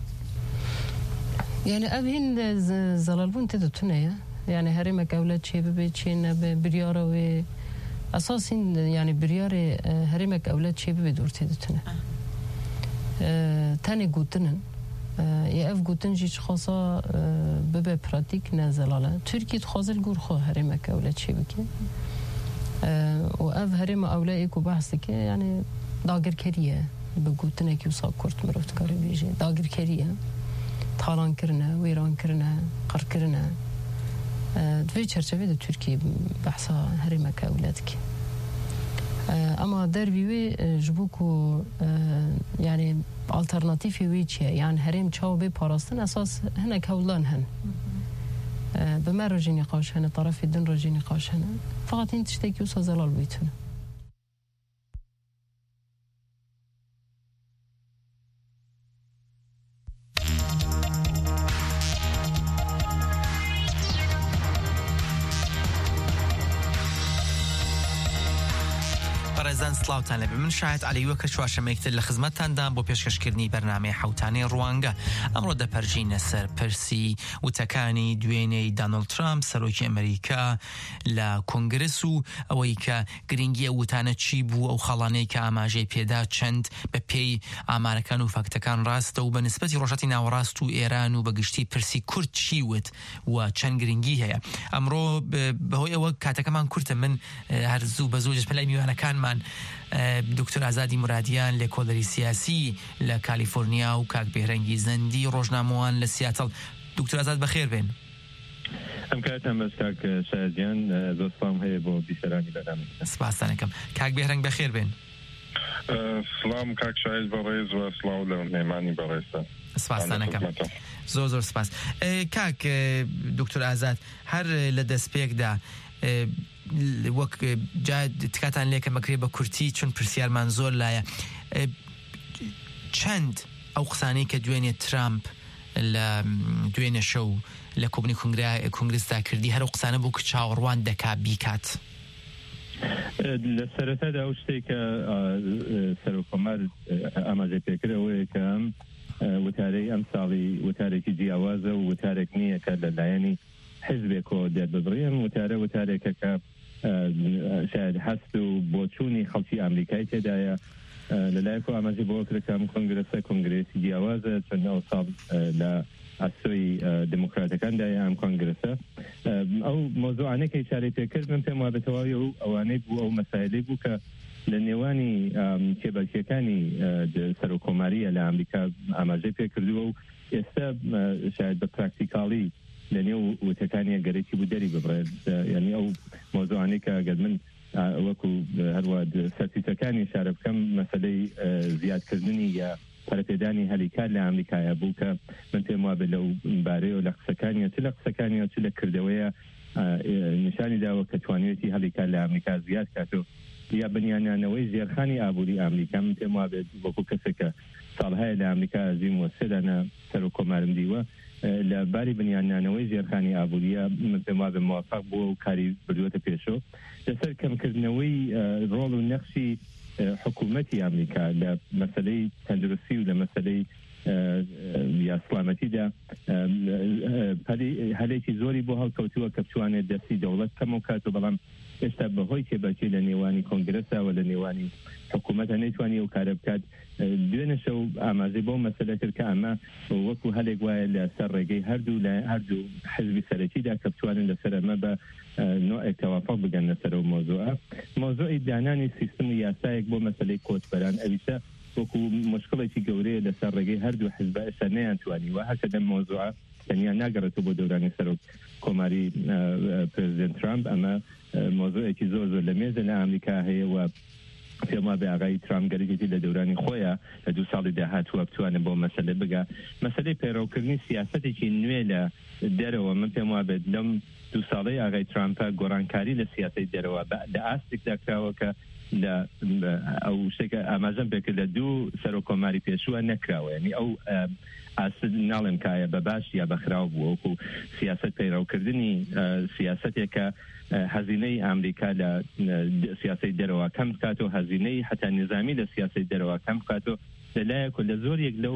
yani ev hin zalalbun te dutune ya yani hereme evlet çi be çi ne be biryara ve asasin yani biryara hereme evlet çi be dur te dutune tane gutinin ya ev gutin jiç xasa bebe pratik ne zalala Türkiye xazil gur xo hereme evlet çi bike و اف هرم اولایک و بحث که یعنی داگر کریه به گوتنه که وسا کرد مرفت کاری بیجه داگر کریه تالان کرنه ویران کرنه قر کرنه دوی چرچوه ده ترکیه بحثا هرم که اولاد که اما در بیوی جبوکو یعنی alternatifi وی چیه یعنی هرم چاو به پاراستن اساس هنه کولان هن بما رجي نقاش هنا طرف الدين رجي نقاش هنا فقط انت تشتكي وصل زلال بيتنا بەڕێزان سڵاوتان لەبێ من شاهد عەلیوە کە چوارشەمەیەکتر لە خزمەتتاندام بۆ پێشکەشکردنی بەرنامەی حەوتانەی ڕوانگە ئەمڕۆ دەپەرژینە سەر پرسی وتەکانی دوێنەی دانەڵد ترامپ سەرۆکی ئەمریکا لە کۆنگرس و ئەوەی کە گرنگیە وتانە چی بوو ئەو خەڵانەی کە ئاماژەی پێدا چەند بە پێی ئامارەکان و فەکتەکان ڕاستە و بە نسبەتی ڕۆژهەڵاتی ناوەڕاست و ئێران و بەگشتی پرسی کورد چی وت و چەند گرنگی هەیە ئەمڕۆ بەهۆی ئەوە کاتەکەمان کورتە من هەر زوو بە زوو پلای میوانەکانمان دکتۆر ئازادی مرادیان لێکۆڵەری سیاسی لە کالیفۆرنیا و کاک بێهرەنگی زەندی ڕۆژنامەوان لە سیاتڵ دکتۆر ئازاد بەخێر بێن ئەم کاتان بەس کاک شایەتیان زۆر سڵام هەیە بۆ بیسەرانی بەرنامە سپاسدانەکەم کاک بێهرەنگ بەخێر بێن سلام کاک شایەت بەڕێز و سڵاو لە مێمانی بەڕێزتە سپاسدانەکەم زۆر زۆر سپاس کاک دکتۆر ئازاد هەر لە دەستپێکدا وەک تکاتان لێکە مەکرێ بە کورتی چون پرسیارمان زۆر لایە چەند ئەو قسانەی کە دوێنێ ترامپ لە دوێنێ شەو لە کۆبنی کۆنگرسدا کردی هەر ئەو قسانە بوو کە چاوەڕوان دەکا بیکات لە سەرەتادا ئەو شتێک کە سەرۆکۆمار ئاماژەی پێکردەوەیە کە ئەم وتارەی ئەم ساڵی وتارێکی جیاوازە و وتارێک نییە کە لەلایەنی حزبێکەوە دەرببڕێن وتارە وتارێکە کە شاید هەست و بۆچوونی خەڵکی ئەمریکای تێدایە لەلایەک و ئاماژەی بۆ کرێکم کۆنگرسە کۆنگرێسی جیاوازە چەند ئەو ساڵ لە ئەسۆی دموکراتەکاندایە ئەم کۆنگرسە ئەو مۆزوعانەی کە ئیشارەی پێکرد من پێم وابێت تەواوی و ئەوانەی بوو ئەو مەسایلەی بوو کە لە نێوانی کێبەرکیەکانی سەرۆکۆماریە لە ئەمریکا ئاماژەی پێکردووە و ئێستا شاید بە پراکتیکاڵی لە نێو وتەکانی گەرەی بوو دەری ببڕێت یعنی ئەو مۆزوعانەی کە گەر من وەکو هەروە سەرتیتەکانی شارە بکەم مەسەلەی زیادکردنی یا پەرەپێدانی هەلیکار لە ئەمریکایە بوو کە من پێم وابێت لەو بارەیە و لە قسەکانیە چ لە قسەکانیە چ لە کردەوەیە نیشانی داوە کە توانێتی هەلیکار لە ئەمریکا زیاد کاتەوە یا بنیانانەوەی زێرخانی ئابووری ئەمریکا من پێم وابێت وەکو کەسێکە ساڵهەیە لە ئەمریکا ئەزیم وە سێدانە سەرۆکۆمارم دیوە لە باری بنیانانەوەی زێرخانی ئابووریە من پێم وابێت موافق بووە و کاری بردووەتە پێشەوە لەسەر کەمکردنەوەی ڕۆڵ و نەخشی حکوومەتی ئەمریکا لە مەسەلەی تەندروستی و لە مەسەلەی یا سڵامەتیدا هەلێکی زۆری بۆ هەڵکەوتووە کە بتوانێت دەستی دەوڵەت کەم و کات و بەڵام ئێستا بەهۆی تێبەچی لە نێوانی کۆنگرسەوە لە نێوانی حکوومەتە نەیتوانی و کارە بکات دوێنێ شەو ئاماژەی بۆ مەسەلە کرد کە ئەمە وەکو هەلێک وایە لە سەر ڕێگەی هەردوو لە هەردوو حزبی سەرەکیدا کە بتوانن لەسەر ئەمە بە نوعێک تەوافق بگەن لەسەرەوە مۆزوعە مۆزوعی دانانی سیستم و یاسایەک بۆ مەسەلەی کۆچبەران ئەویسە وەکو مشکڵێکی گەورەیە لەسەر ڕێگەی هەردوو حزب ئێستا نەیانتوانیوە هەرچەندە مۆزوعە تەنیا ناگەڕێتەوە بۆ دەورانی سەرۆک کۆماری پرزیدنت ترامپ ئەمە مۆزوعێکی زۆر زۆر لە مێزە لە ئەمریکا هەیە و پێما بە ئاغای ترامپ گەرەگەتی لە دەورانی خۆیە لە دوو ساڵی داهاتووە بتوانێت بۆ مەسەلە بگا مەسەلەی پەیڕەوکردنی سیاسەتێکی نوێ لە دەرەوە من پێم وابێت لەم دوو ساڵەی ئاغای ترامپە گۆڕانکاری لە سیاسی دەرەوە لە ئاستێکدا کراوە کە لە ئەو شتێکە ئاماژەم پێکرد لە دوو سەرۆکۆماری پێشووە نەکراوە یعنی ئەو ئاسد ناڵێم کایە بە باش یا بەخراو بوو وەکو سیاست پەیڕەوکردنی سیاسەتێکە هەزینەی ئەمریکا لە سیاسی دەرەوە کەم بکاتەوە هەزینەی حتا نظامی لە سیاسی دەرەوە کەم بکاتەوە لەلایەک و لە زۆرێک لەو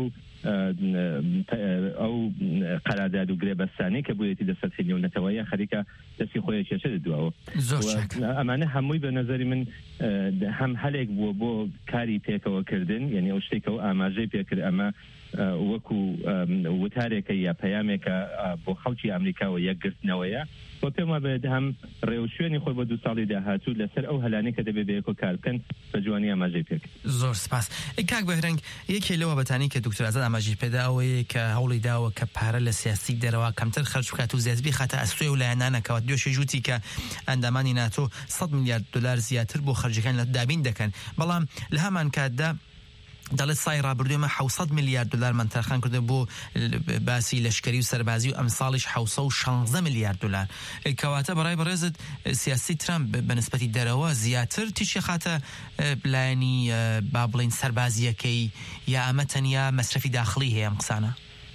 ئەو قەرارداد و گرێبەستانەی کە بوویەتی لەسەر نێونەتەوەیە خەریکە دەستی خۆی کێشە دەدواوە ئەمانە هەمووی بە نەزەری من هەم هەلێک بووە بۆ کاری پێکەوەکردن یعنی ئەو شتێکە و ئاماژەی پێکرد ئەمە وەکو وتارێکە یا پەیامێکە بۆ خەڵکی ئەمریکاوە یەکگرتنەوەیە بۆ پێم وابێ هەم ڕێوشوێنی خۆی بۆ دوو ساڵی داهاتوو لەسەر ئەو هەلانەی کە دەبێت بەیەکۆ کار بکەن بە جوانی ئاماژەی پێکرد. زۆر سپاس. کاک بەهرەنگ یەکێ لەوە بەتانی کە دکتۆر ئازاد ئاماژی پێدا ئەوەیە کە هەوڵی داوە کە پارە لە سیاسی دەرەوە کەمتر خەرج بکات و زیاتر بخاتە ئەستۆی و لایەنانەکەوە دوێشی ژووتی کە ئەندامانی ناتۆ سەد میلیارد دلار زیاتر بۆ خەرجەکان لە دابین دەکەن بەڵام لە هەمان کاتدا دەڵێت سای ڕابردوومە حوصد میلیارد دلار منتەرخان کرده بۆ باسی لەشکری و سەربازی و ئەم ساڵیش حوصە و شانزدە میلیارد دلار کەواتە بەڕای بەڕێزت سیاسی ترامپ بەنسبەتی دەرەوە زیاتر تیشی خاتە بلایانی با بڵین سەربازیەکەی یا ئەمە تەنیا مەصرفی داخلی هەیە ئەم قسانە؟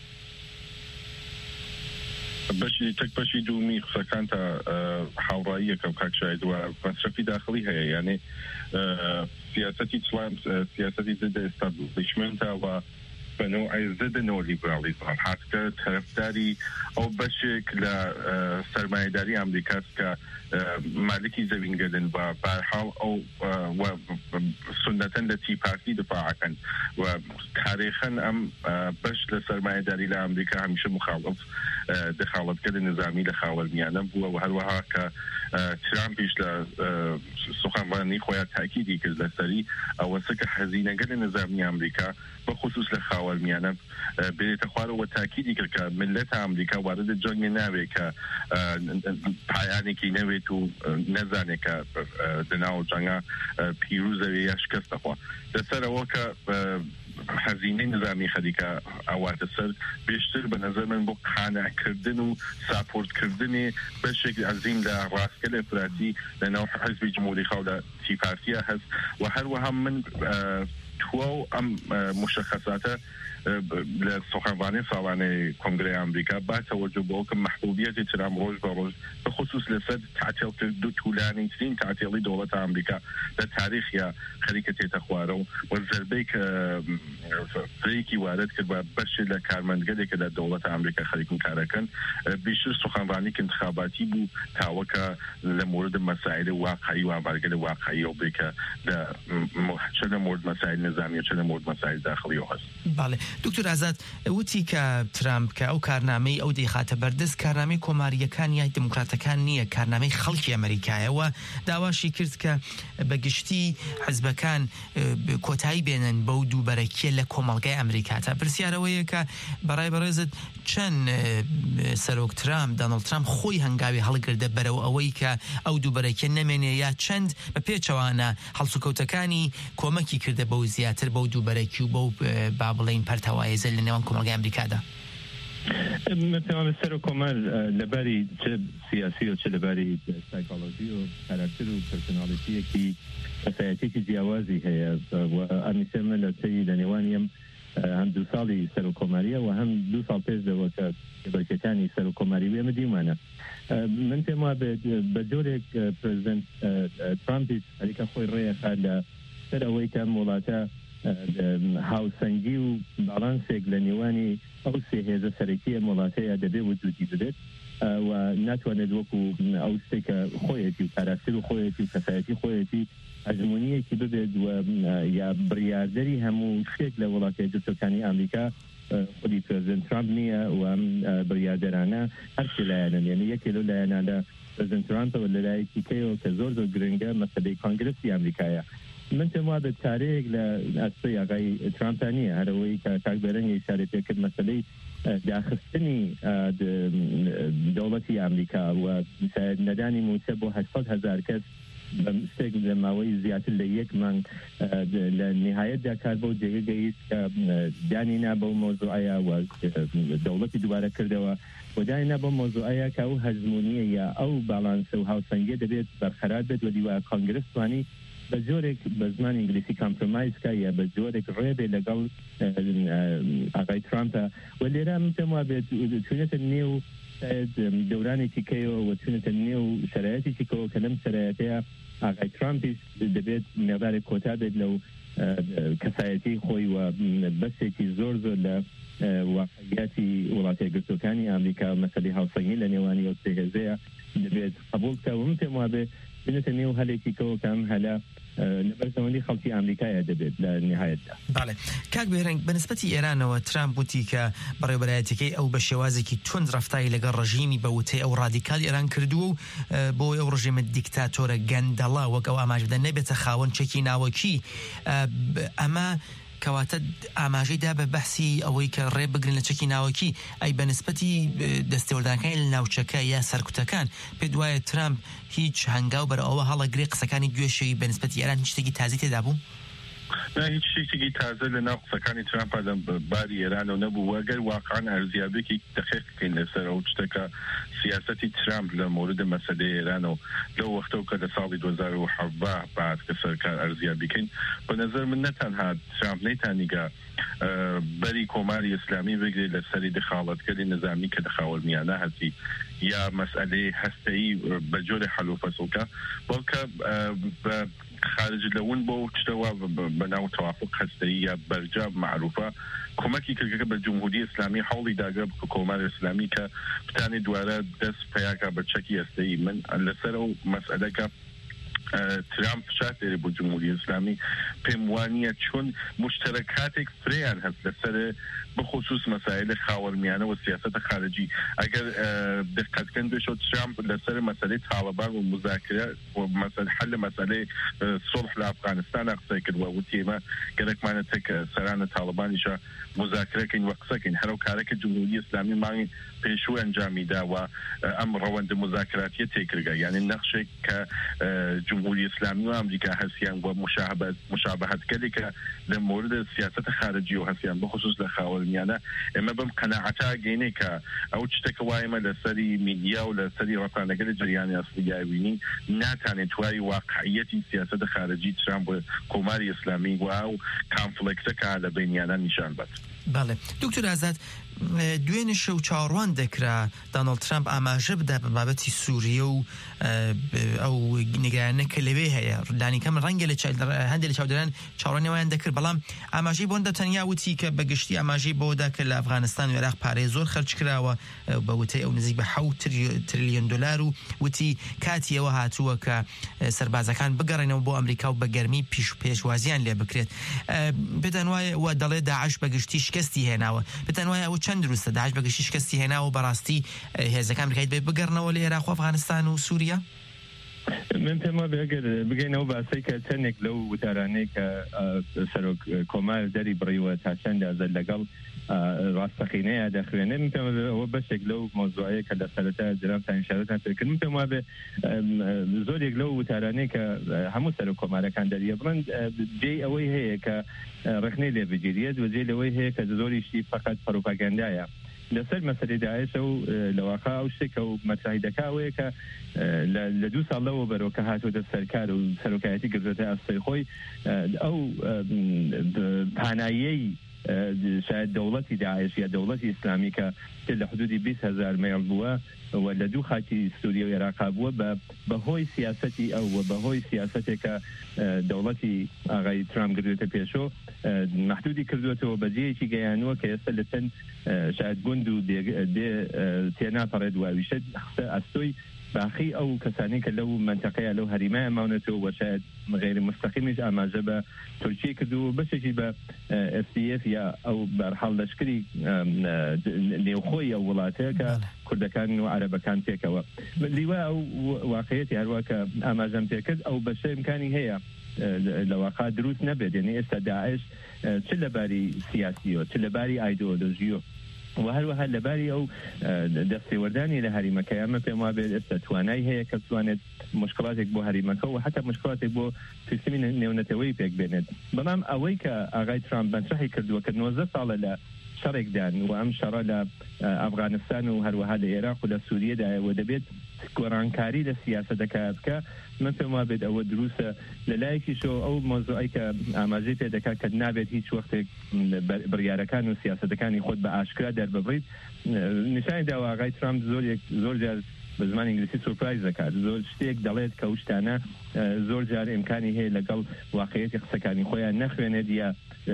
بەشی تەک بەشی دوومی قسەکان تا هاوڕاییەکەم کاک شاید وە مەصرفی داخلی هەیە یعنی سیاستی ترامپ سیاستی ضد استابلیشمنت و بنوعی ضد نئولیبرالیسم هست که طرفداری او بشک ل سرمایه‌داری امریکاست که مالکی زمینگردن و به حال او و سنتا لتی پارتی دفاع کن و تاریخا ام بش لسرمایه‌داری لامریکا همیشه مخالف دخالت کردن نظامی لخاور میانم بوده و هر وها که ترامپیش ل سخنرانی خواه تأکیدی کرد لسری او سکه هزینه گل نظامی امریکا بخصوص لخاور میانم بریت خوار و تأکیدی کرد که ملت امریکا وارد جنگ نوی که پایانی که نوی تو نزانه که دناو جنگا پیروز و یا شکست خواه دسر او که هزینه نظامی خدیکه اوات سر بیشتر به نظر من با قانع کردن و ساپورت کردن به شکل عظیم در راسکل افراطی لنوع حزب جمهوری خواه تی پارتیه هست و هر و هم من تو ام مشخصات لسخنرانی سالانه کنگره امریکا با توجه به که محبوبیت ترامپ روز به روز به خصوص لسد تعطیل دو طولانی ترین تعطیلی دولت امریکا در تاریخ یا خریکت تخواره و ضربه که فریکی وارد کرد و بخشی لکارمندگری که در دولت امریکا خریک کارکن بیشتر سخنرانی که انتخاباتی بود تا وکا لمورد مسائل واقعی و برگل واقعی و بکه چه مورد مسائل نظامی و چه مورد مسائل داخلی هست. بله دکتۆر ئازاد وتی کە ترامپ کە ئەو کارنامەی ئەو دەیخاتە بەردەست کارنامەی کۆماریەکان یای دموکراتەکان نییە کارنامەی خەڵکی ئەمریکایەوە داواشی کرد کە بەگشتی حزبەکان کۆتایی بێنن بەو دووبەرەکیە لە کۆمەڵگای ئەمریکا تا پرسیارەوەیە کە بەڕای بەڕێزت چەند سەرۆک ترامپ دۆناڵد ترامپ خۆی هەنگاوی هەڵگردە بەرەو ئەوەی کە ئەو دووبەرەکیە نەمێنێ یا چەند بە پێچەوانە هەڵسوکەوتەکانی کۆمەکی کردە بەو زیاتر بەو دووبەرەکی و بەو با بڵین پەرتەوایزە لە نێوان کۆمەڵگای ئەمریکادا؟ من تمام سر و کمر لبری چه سیاسی و چه لبری سایکولوژی و کاراکتر و پرسونالیتی که کسایتی که جیاوازی هست و امیشه من لطهی لنوانیم هم دو سالی سر و کمریه و هم دو سال پیش دو که برکتانی سر و کمری ویم دیوانه من تمام به جورک پرزیدنت ترامپی علیکا خوی ریه خاله سر اوی که مولاتا هاوسنگی و بالانسێک لە نێوانی ئەو سێ هێزە سەرەکیە وڵاتەیە دەبێ وجودی بدێت و ناتوانێت وەکو ئەو شتێکە خۆیەتی و کاراکتەر و خۆیەتی و کەسایەتی خۆیەتی هەژمۆنیەکی ببێت و یا بڕیاردەری هەموو شتێک لە وڵاتە یەکگرتووەکانی ئەمریکا خودی پرزیدنت ترامپ نییە و ئەم بڕیاردەرانە هەرچی لایەنن یعنی یەکێ لەو لایەنانە پرزیدنت ترامپەوە لەلایەکی کەیەوە کە زۆر زۆر گرنگە مەسەلەی کۆنگرسی ئەمریکایە من تمام به تاریخ لأسفی آقای ترامپانیه هر وی که کاغبرنگی اشاره کرد مسئله داخستنی دولتی امریکا و ندانی موسیب و هشتصد هزار کس بمستق لماوی زیادت لیک من لنهایت دکار بود جگه گیست که دانی نبا موضوعی و دولتی دوباره کرده و و دانی نبا موضوعی که او هزمونیه یا او بالانس و هاوسنگی دبید برقرار بید و دیوار کانگرس وانی بە جۆرێک بە زمان ئینگلیسی کامپرمایزکە یا بە جۆرێک ڕێبێ لەگەڵ ئاغای ترامپە و لێرە من پێم وا بێت توێنێتە نێو دەورانێکی کەیەوە و توێنێتە نێو شرایەتێکی کەەوە کە لەم شرایەتەیە ئاغای ترامپیش دەبێت مێدارێک کۆتا بێت لەو کەسایەتی خۆی و بەسێکی زۆر زۆر لە واقعیاتی وڵاتە یەکگرتووەکانی ئامریکا مەسەلەی هاوسەنگی لە نێوانی ئەو سێ هێزەیە دەبێت قبول بکە و من پێم وا بێت بنێتە نێو هەلێکی کەەوە کەم هەلا لەبەرزەوەندی خەڵکی ئەمریکایە دەبێت لە نهایەتدا. بەڵێ کاک بێرەنگ بەنسبەتی ئێرانەوە ترامپ وتی کە بەڕێوەبەرایەتەکەی ئەو بە شێوازێکی تند ڕەفتاری لەگەڵ ڕژیمی بە وتەی ئەو ڕادیکالی ئێران کردووە و بۆ ئەو ڕژیمە دیکتاتۆرە گەندەڵا وەک ئەو ئاماژ بدەن نەبێتە خاوەن چەکی ناوەکی ئەمە کەواتە ئاماژەیدا بە بەحسی ئەوەی کە ڕێ بگرن لە چەکی ناوەکی ئەی بەنسبەتی دەستێوەردانەکانی لە ناوچەکە یا سەرکوتەکان پێ دوایە ترامپ هیچ هەنگاو بەر ئەوە هەڵەگرێ قسەکانی گوێشەوی بەنسبەتی ئێران هیچ شتێکی تازی تێدا بوو؟ هیچ شتێکی تازە لە ناو قسەکانی ترامپ لە باری ئێرانەوە نەبوو وەگەر واقعان ئەرزیابێکی دقیق بکەین لەسەر ئەو شتەکە سیاسەتی ترامپ لە مورد مەسەلەی ئێرانەوە لەو وەختەوە کە لە ساڵی دوو هەزار و هەڤدە بعد کە سەرکار ئەرزیابی بکەین بە نەزەر من نەتەنها ترامپ نەیتانیگا بەری کۆماری ئیسلامی بگرێت لەسەری دخاڵەتکردی نظامی کە دەخاوەرمیانە هەستی یا مەسئلەی هەستەیی بە جۆرە حەل و فەسڵکە بەڵکە خارج لەون بۆ شتەوە بەناو تەوافق هەستەیی یا بەرجاب معروفە کۆمەکی کردەکە بە جمهوری ئیسلامی هەوڵی داگرە بکە کۆماری ئیسلامی کە بتانی دوارە دەست پەیاکە بە چەکی هەستەیی من لەسەر ئەو مەسئلەکە ترامپ شاتێری بۆ جمهوری ئیسلامی پێم وانییە چۆن مشتەرەکاتێک فرێیان هەست لەسەر بخصوص مەسائل خاوەرمیانە و سیاسەتە خارجی ئەگەر دقتکەن بێشەوە ترامپ لەسەر مەسەلەی تاڵەبان و مذاکرە و مەسەل حل مەسەلەی سڵح لە ئەفغانستانە قسەی کردووە وتی ئێمە گەرەکمانە تێک سەرانە تاڵەبانیشە مذاکرەکەین وە قسەکەین هەرو کارێکە جمهوری ئیسلامی مانگی پێشوو ئەنجامیدا و ئەم ڕەوەندە مذاکراتیە تێکردگە یعنی نەخشێک کە جمهوری ئیسلامی و ئەمریکا هەسیان بۆ مشابهەتکردی کە لە مورد سیاسەتە خارجی و هەسیان بخصوص لە خاوەرمیانە ئێمە بەم قەناعەتە گەینەی کە ئەو شتێکە وایمە لەسەری میدیا و لەسەری ڕەپانەگەری جریانی ئەسڵیای بینی ناتانێت توای واقعیەتی سیاسەتە خارجی ترامپ بۆ کۆماری ئیسلامی و ئەو کانفلێکسەکە لە بینیانە نیشان بەت. بەڵێ دکتۆر ئازاد دوێنێ شەو چاوەڕوان دەکرا دانەڵد ترامپ ئاماژە بدا بە بابەتی سووریە و ئەو نیگەرانە کە لەوێ هەیە لانیکەم ڕەنگە لە هەندێک لە چاودێران چاوەڕوانیان دەکرد بەڵام ئاماژەی بۆندا تەنیا وتی کە بەگشتی ئاماژەی بۆدا کە لە ئەفغانستان و عێراق پارەی زۆر خەرج کراوە بە وتەی ئەو نزیک بە حەوت تریلیۆن دۆلار و وتی کاتی ئەوە هاتووە کە سەربازەکان بگەڕێنەوە بۆ ئەمریکا و بە گەرمی پیش و پێشوازیان لێ بکرێت پێتان وایە وە دەڵێ داعش بەگشتی شکستی هێناوە پێتان وایە ئەوە چەند دروستە داعش بەگشتی شکستی هێناوە بەڕاستی هێزەکان ئەمریکای بێ بگەڕنەوە لە عێراق و ئەفغانستان و سووریا؟ من پێما بێگەر بگەینەوە باسی کە چەندێک لەو وتارانەی کە سەرۆک کۆمار دەری بڕیوە تا چەند ئازاد لەگەڵ ڕاستەقینەیە دەخوێنێ من پێما ئەوە بەشێک لەو مۆزوعەیە کە لە سەرەتا جرامتان ئیشارەتان پێکرد من پێما بێ زۆرێک لەو وتارانەی کە هەموو سەرۆک کۆمارەکان دەریە بڕند جێی ئەوەی هەیە کە ڕخنەی لێ بگیرێت و جێی لەوەی هەیە کە زۆریشی فقط پەروپاگەندایە لەسەر مەسەلەی داعش و لەواقع ئەو شتێکە و مەترای دەکاوەیە کە لە دوو ساڵەوە بەرەوە کە هاتوۆتە سەرکار و سەرۆکایەتی گرتوتە ئەستەی خۆی ئەو پاناییەی شاید دەوڵەتی داعش یا دەوڵەتی ئیسلامی کە لە حدودی بیست هەزار مێڵ بووە و لە دوو خاکی سووریا و عێراق بووە بە بەهۆی سیاسەتی ئەو و بەهۆی سیاسەتێکە دەوڵەتی ئاغای ترامپ گرتوێتە پێشۆ محدودی کردوێتەوە بەجێیەکی گەیانووە کە ئێستا لە چەند شاید گوند و تێناپەڕێت واویشە خستە ئەستۆی باقی ئەو کەسانی کە لەو منتەقەیە لەو هەریمایە ماونێتەوە و شاید غیر مستەقیمیش ئاماژە بە تورکیە کردو بەشێکی بە ئەف تی ئەف یا ئەو بەرحاڵ لەشکری نێوخۆی ئەو وڵاتەیە کە کوردەکان و عەرەبەکان پێکەوە لیوە ئەو واقعیەتی هەروە کە ئاماژەم پێکرد ئەو بەشە ئیمکانی هەیە لە واقع دروست نەبێت یعنی ئێستا داعش چ لەباری سیاسیۆ چ لەباری ئایدۆلۆژیۆ و هەروەها لەباری ئەو دەستێوەردانی لە هەریمەکە ئەمە پێم وابێت ئێستا توانای هەیە کە بتوانێت مشکلاتێک بۆ هەریمەکە و حتا مشکلاتێک بۆ سیستمی نێونەتەوەی پێک بێنێت بەڵام ئەوەی کە ئاغای ترامپ بەنرخی کردووە کە نۆزدە ساڵە لە شەڕێکدان و ئەم شەڕە لە ئەفغانستان و هەروەها لە عێراق و لە سووریەدایەوە دەبێت گۆڕانکاری لە سیاسەتەکە بکە من پێم وا بێت ئەوە دروستە لەلایەکی شۆ ئەو مۆزوعی کە ئاماژەی پێ دەکات کە نابێت هیچ وەختێک بڕیارەکان و سیاسەتەکانی خۆت بە ئاشکرا دەرببڕیت نیشانی داوە ئاغای ترامپ زۆر زۆر جار بە زمان ئینگلیسی سورپرایز دەکات زۆر شتێک دەڵێت کە شتانە زۆر جار ئیمکانی هەیە لەگەڵ واقعیەتی قسەکانی خۆیان نەخوێنێت یا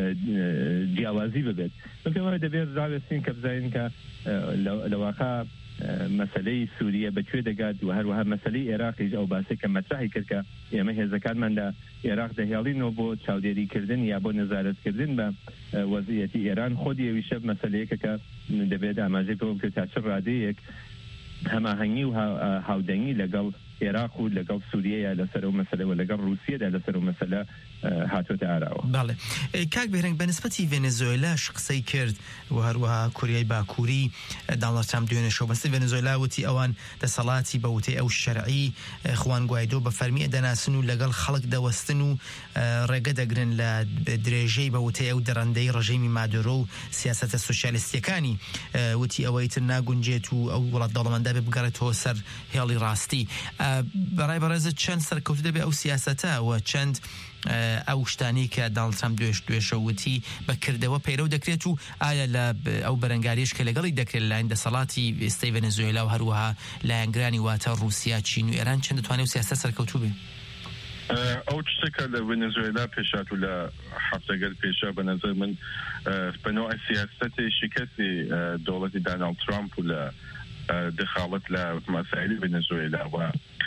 جیاوازی ببێت من پێم وایە دەبێت ڕاوێستین کە بزانین کە لە واقع مەسەلەی سووریە بەکوێ دەگات و هەروەها مەسەلەی عێراقیش ئەو باسێک کە مەترحی کرد کە ئێمە هێزەکانماندا عێراق دەهێڵینەوە بۆ چاودێریکردن یا بۆ نەزارەتکردن بە وەزعیەتی ئێران خۆی ئەویشە مەسەلەیەکە کە دەبێت ئاماژەی پێوە بکرێت تا چ ڕادەیەک هەماهەنگی و هاودەنگی لەگەڵ عێراق و لەگەڵ سووریە لەسەر و مەسەلەوە لەگەڵ رووسیەدا لەسەر و مەسەلە هاتوۆتە ئاراوە. بەڵێ کاک بێرەنگ بەنسبەتی ڤێنزوێلاش قسەی کرد و هەروەها کوریای باکووری داڵار ترامپ دوێنێ شۆبەستی ڤێنزوێلا وتی ئەوان دەسەڵاتی بە وتەی ئەو شەرعی خوان گوایدۆ بە فەرمی دەناسن و لەگەڵ خەڵک دەوەستن و ڕێگە دەگرن لە درێژەی بە وتەی ئەو دەڕەندەی ڕژەیمی مادۆرۆ و سیاسەتە سۆشیالیستیەکانی وتی ئەوەی تر ناگونجێت و ئەو وڵات دەوڵەمەندە بێ بگەڕێتەوە سەر هێڵی ڕاستی. بەڕای بەڕێزت چەند سەرکەوتو دەبێت ئەو سیاسەتە و چەند ئەو شتانی کە داڵ ترامپ دوێش دوێشەوتی بەکردەوە پەیرەو دەکرێت و ئایا لە ئەو بەرەنگاریش کە لەگەڵی دەکرێت لایەن دەسەڵاتی ئێستای ڤێنزوێلا و هەروەها لایەنگرانی واتە رووسیا چین و ئێران چەند دەتوانێت سیاسەت سەرکەوتوو بێت؟ ئەو شتێکە لە ڤێنزوێلا پێشات و لە هەفتەگەل پێشە بە نەزەر من بەنەوە سیاسەتی شکستی دەوڵەتی داناڵد ترامپ و لە دخالت لە مەسائلی ڤێنزوێلا و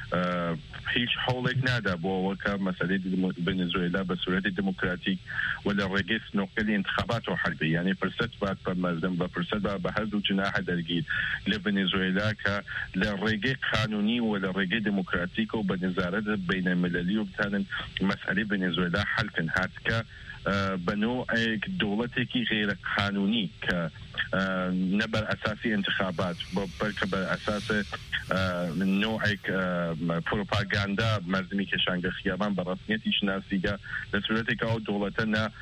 هیچ هەوڵێک نادا بۆ ئەوەکە مەسەلەی ڤێنزوێلا بە سوورەتی دموکراتیک و لە ڕێگەی سنووکەلی انتخاباتەوە حەلبی یعنی فرسەت بات بە مەردم بە فرسەت بە هەردوو جناحە دەرگیر لە ڤێنزوێلا کە لە ڕێگەی قانونی و لە ڕێگەی دموکراتیک و بە نظارەت بینەمەلەلی و بتانن مەسئلەی ڤێنزوێلا حەلکن هاتکە بنوعك دولتك غير قانوني ك نبر أساسي انتخابات بلکه بر اساس نوعك بروباغاندا مردمی کشانگ خیابان بر رسمیتی شناسیگا در صورتی که او دولتنا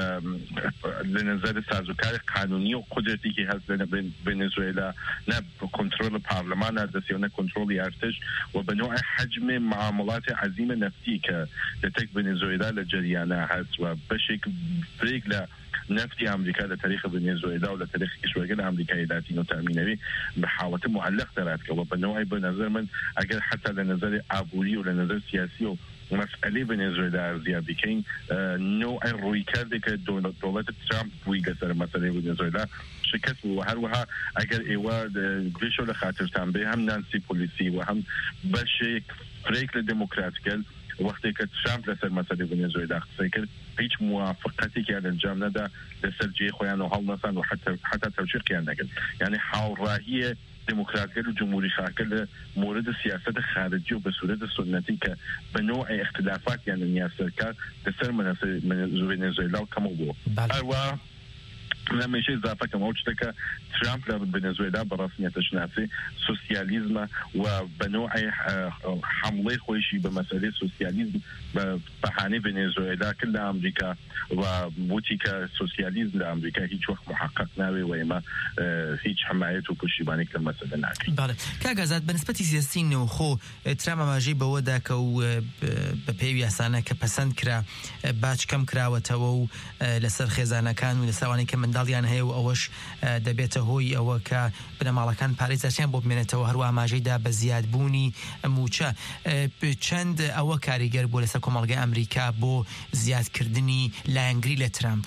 لنظر سازوکار قانونی و قدرتی که هست بین ونزوئلا نه کنترل پارلمان دستی و نه کنترل ارتش و به نوع حجم معاملات عظیم نفتی که لتک ونزوئلا لجریانه هست و بشکل بريق نفتی امریکا در تاریخ ونزوئلا و در تاریخ کشورهای امریکای لاتینو تامینوی به حالت معلق دارد که و به نوعی به نظر من اگر حتی لنظر عبوری و لنظر سیاسی و مسئله ونزوئلا ارزیابی بکنین نوع روی کرده که دولت ترامپ روی گذار مسئله ونزوئلا شکست و هر وها اگر ایوا گوشو لخاطر تنبه هم نانسی پولیسی و هم بشه فریکل دموکراتیکل وقتی که ترامپ لسر مسئله ونزوئلا قصه کرد هیچ موافقتی که انجام نده لسر جی خویان و حال نسان و حتی حتی توشیق کیان نکرد یعنی حاوراهی دموکراتیک و جمهوری خواهی مورد سیاست خارجی و به صورت سنتی که به نوع اختلافات یعنی نیاسرکار لسر ونزوئلا کمو بود و من میشه اضافه کنم اوج که ترامپ در ونزوئلا به رسمیت شناسی سوسیالیسم و به نوع حمله خویشی به مسئله سوسیالیسم به بهانه ونزوئلا کل امریکا و بوتی که سوسیالیسم در امریکا هیچ وقت محقق نوی و اما هیچ حمایت و پشتیبانی کل مسئله نکرد. بله کاغازات بالنسبه سیاسی نو خو ترامپ ماجی به ودا کو به پیوی اسانه که پسند کرا باج کم کرا و تو لسر خزانه کان و لسوانی که من دالیان هەیە و ئەوەش دەبێتە هۆی ئەوە کە بنەماڵەکان پارێزەچیان بۆ بمێنێتەوە هەروە ئاماژەیدا بە زیادبوونی موچە چەند ئەوە کاریگەر بۆ لەسەر کۆمەڵگەی ئەمریکا بۆ زیادکردنی لایەنگری لە ترامپ.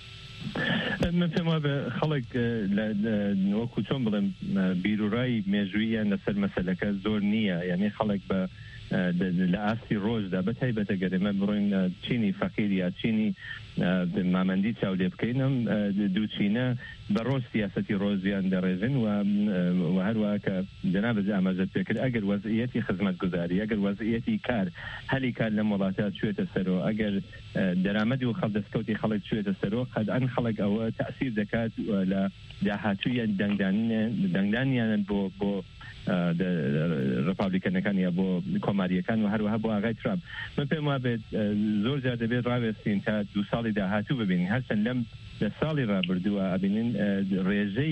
من پێم وایە خەڵک وەکو چۆن بڵێم بیرروڕای مێژووییان لەسەر مەسەلەکە زۆر نییە یعنی خەڵک بە لە ئاستی ڕۆژدا بە تایبەتە گەرێمە بڕۆین چینی فەقیر یا چینی مامەندی چاو لێ بکەینم دووچینە بە ڕۆژ سیاسەتی ڕۆژیان دەڕێژن و هەروە کە جەنابەت ئاماژەت پێکرد ئەگەر وەزعیەتی خزمەتگوزاری ئەگەر وەزعیەتی کار هەلی کار لە وڵاتات چوێتە سەرەوە ئەگەر دەرامەدی و خەڵک دەستکەوتی خەڵک چوێتە سەرەوە قەتعەن خەڵک ئەوە تەئسیر دەکات لە داهاتوویان دەنگدانیان بۆ بۆ ڕپابلیکەنەکان یا بۆ کۆماریەکان و هەروەها بۆ ئاغای ترامپ. من پێم وابێت زۆر جار دەبێت ڕاوێستین تا دوو ساڵی داهاتوو ببینین هەرچەند لەم لە ساڵی ڕابردووە ئەبینین ڕێژەی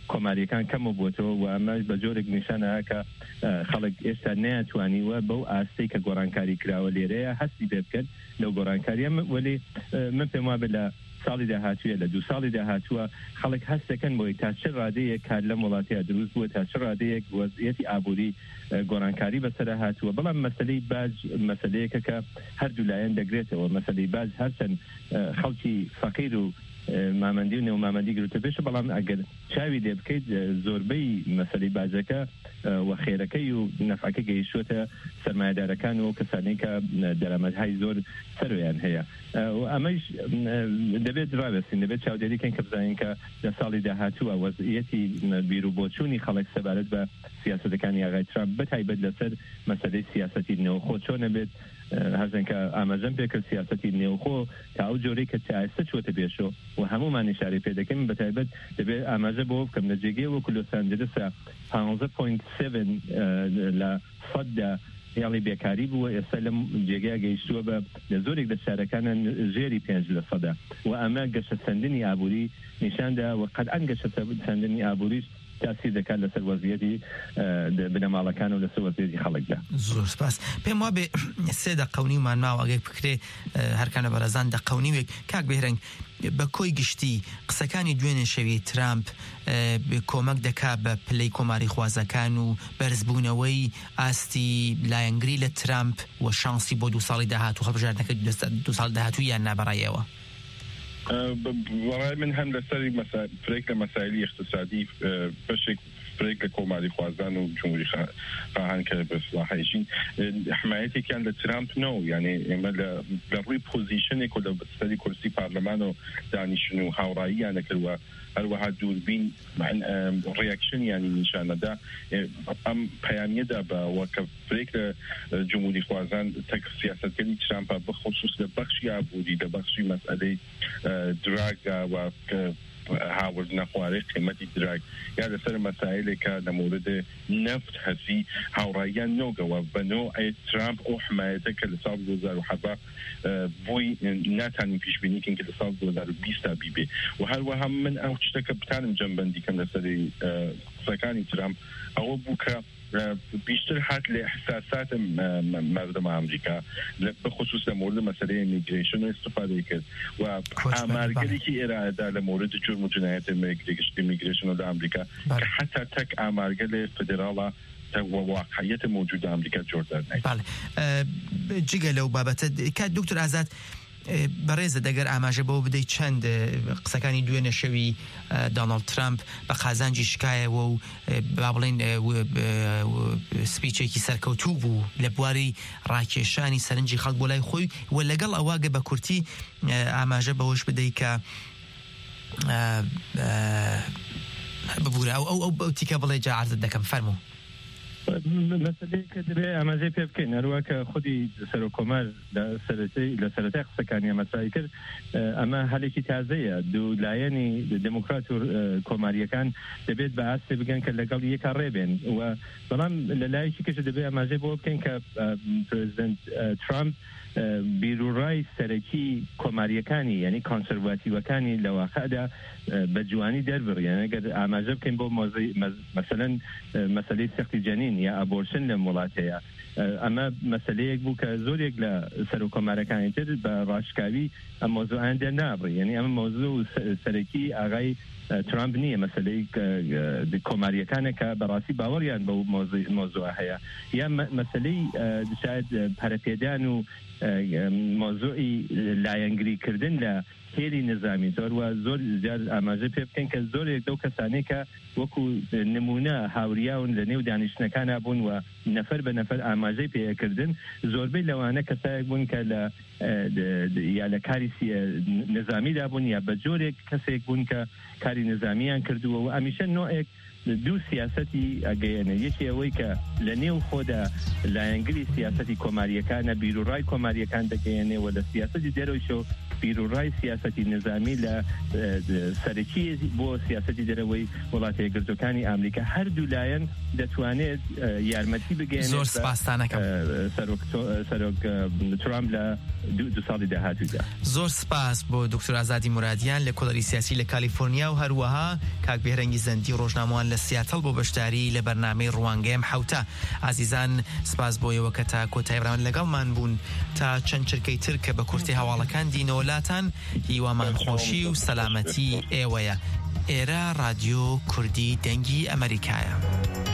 کۆماریەکان کەم بووتەوە و ئەمە بە جۆرێک نیشانە کە خەڵک ئێستا نەیەتوانیوە بەو ئاستەی کە گۆڕانکاری کراوە لێرەیە هەستی پێ بکەن لەو گۆڕانکاریە وەلی من پێم وابێت لە ساڵی داهاتووە لە دوو ساڵی داهاتووە خەڵک هەستەکەن بۆی تا چ ڕادەیەک کار لە وڵاتیە دروست بووە تا چ ڕادەیەک وەزعیەتی ئابووری گۆڕانکاری بەسەرە هاتووە بەڵام مەسەلەی باج مەسەلەیەکە کە هەردوو لایەن دەگرێتەوە مەسەلەی باج هەرچەند خەڵکی فەقیر و مامەندی و نێومامەندی گرتە پێشە بەڵام ئەگەر چاوی لێ بکەیت زۆربەی مەسەلەی باجەکە و خێرەکەی و نەفعەکە گەیشتووەتە سەرمایه‌دارەکان و کەسانەی کە دەرەمەدهای زۆر سەرویان هەیە ئەمەش دەبێت ڕابێسین دەبێت چاودێریکەن کە بزانین کە لە ساڵی داهاتووە وەزعیەتی بیرروبۆچوونی خەڵک سەبارەت بە سیاسەتەکانی ئاغای ترامپ بەتایبەت لەسەر مەسەلەی سیاسەتی نێوخۆ چۆن نەبێت هەرچەند کە ئاماژەم پێکرد سیاسەتی نێوخۆ تا ئەو جۆرەی کە چایستە چوەتە پێشەوە و هەمومان ئیشارەی پێ دەکەین بەتایبەت دەبێت ئاماژە بۆ بکەم لە جێگەی وەکو لۆس ئانجلسە پانزە پۆینت سڤن لە سەددا یاڵی بێکاری بووە ئێستا لەم جێگەیە گەیشتووە بە لە زۆرێک لە شارەکانە ژێری پێنج لە سەدا و ئەمە گەشە سەندنی ئابووری نیشاندا و قەتعەن گەشە سەندنی ئابووریش تاثیر دەکات لەسەر وەزعیەتی بنەماڵەکان و لەسەر وەزعیەتی خەڵکدا. زۆر سپاس. پێم وابێ سێ دەقەونیمان ماوە ئەگەر بکرێ هەرکانە بەرەزان دەقەونیوێک کاک بێرەنگ بە کۆی گشتی قسەکانی دوێنێ شەوی ترامپ کۆمەک دەکا بە پلەی کۆماری خوازەکان و بەرزبوونەوەی ئاستی لایەنگری لە ترامپ و شانسی بۆ دو ساڵی داهاتوو هەڵبژاردنەکە دو ساڵ داهاتوو یان نابەڕایەوە؟ وڵای من هەم لەسەری فرێک لە مەسایلی اقتصادی بەشێک فرێک لە کۆماری خوازان و جمهوری خواهان کە بە سلاحایشین حمایەتێکیان لە ترامپ نەوە یعنی ئێمە لە ڕووی پۆزیشنێک و لە سەری کورسی پارلەمان و دانیشتن و هاوڕاییان نەکردووە هەروەها دووربین ڕیاکشن ینی نیشانەدا ئەم پەیامەدا بەوە کە فرێک لە جمهوری خوازان تەک سیاسەتکردنی ترامپ بخصوص لە بەخشی ئابووری لە بەخشی مەسئلەی دراگا و هاورد نەخوارەی قیمەتی دراگ یا لەسەر مەسائلێکە لە مورد نفت هەسی هاوڕاییان نۆگەوە بەنۆ ئەی ترامپ ئەو حمایەتە کە لە ساڵ دوو هەزار و سەڤ بۆی ناتوانین پیشبینیکەین کە لە ساڵ دوو هەزار و بیست بیبێ و هەروەها من ئەو شتەکە بتانم جەمبەندیکەم لەسەری قسەکانی ترامپ ئەوە بوو کە بیشتر هات لإحساسات مردم أمريكا بخصوص لمورد مسألة إميجريشن واستفادة كذا وأمريكا كي إرادة لمورد جرم وجنايات إميجريشن ولا أمريكا حتى تك أمريكا لفدرالة وواقعية موجودة أمريكا جوردان. بله جيجا لو بابت كاد دكتور عزت بەڕێزە دەگەر ئاماژە بەوە بدەیت چەند قسەکانی دوێنێ شەوی دۆناڵد ترامپ بە قازانجی شکایەوە و با بڵێن سپیچێکی سەرکەوتوو بوو لە بواری ڕاکێشانی سەرنجی خەڵک بۆ لای خۆی و لەگەڵ ئەواگە بە کورتی ئاماژە بەوەش بدەیت کە ببوورە ئەو ئەو تیکە بڵێ جا عەرزت دەکەم فەرموو. مەسەلەی کە دەبێت ئاماژەی پێ بکەین هەروە کە خودی سەرۆکۆمەر لە سەرەتای قسەکانی ئەمەسایی کرد ئەمە هەلێکی تازەیە دوو لایەنی دموکرات و کۆماریەکان دەبێت بە ئاستی بگەن کە لەگەڵ یەکا ڕێبێن و بەڵام لە لایەکی کەش دەبێت ئاماژەی بۆ بکەین کە پرزیدنت ترامپ بیرروڕای سەرەکی کۆماریەکانی یعنی کۆنسەرواتیڤەکانی لە واقعدا بە جوانی دەربڕ یعنی ئەگەر ئاماژە بکەین بۆ مەسەلەن مەسەلەی سەختی جەنین یا ئابۆرشن لە وڵاتەیە ئەمە مەسەلەیەک بوو کە زۆرێک لە سەرۆکۆمارەکانی تر بە ڕاشکاوی ئەم مۆزوعیان دەرنابڕی یعنی ئەمە مۆزوع سەرەکی ئاغای ترامپ نییە مەسەلەی کۆماریەکانە کە بەڕاستی باوەڕیان بە مۆزوع هەیە یا مەسەلەی شاید پەرەپێدان و مۆزوعی لایەنگریکردن لە هێری نظامی زۆر و زۆر زیاد ئاماژە پێ بکەین کە زۆرێک دەو کەسانەی کە وەکو نمونە هاوریاون لە نێو دانیشتەکانە بوون و نەفەر بە نەفەر ئاماژەی پێکردن زۆربەی لەوانە کەسایەک بوون کە لە یا لە کاری نظامیدا بوون یا بە جۆرێک کەسێک بوون کە کاری نظامیان کردووە و ئەمیشە نوعێک دوو سیاسەتی ئەگەیەنە یەکی ئەوەی کە لە نێو خۆدا لایەنگری سیاسەتی کۆماریەکانە بیرروڕای کۆماریەکان دەگەیەنێ و لە سیاسەتی دەرەوەیشەوە بیرروڕای سیاستی نظامی لە سەرەکی بۆ سیاستی دەرەوەی وڵاتە یەکگرتوەکانی ئەمریکا هەردوو لایەن دەتوانێت یارمەتی بگەێنێت زۆر سپاسانەکەم سەرۆک ترامپ لە دو ساڵی داهاتوودا. زۆر سپاس بۆ دکتۆر ئازادی مورادیان لە کۆڵەری سیاسی لە کالیفۆرنیا و هەروەها کاک بێرەنگی زەندی ڕۆژنامەوان لە سیاتڵ بۆ بەشداری لە بەرنامەی ڕوانگەیم حوتە. ئازیزان سپاس بۆیەوە کە تا کۆتایی بەرنامە لەگەڵمان بوون تا چەند چرکەی تر کە بە کورتی هەواڵەکان دینەوەلاتان هیوامان خۆشی و سەلامەتی ئێوەیە. ئێرە رادیۆ کوردی دەنگی ئەمریکایە.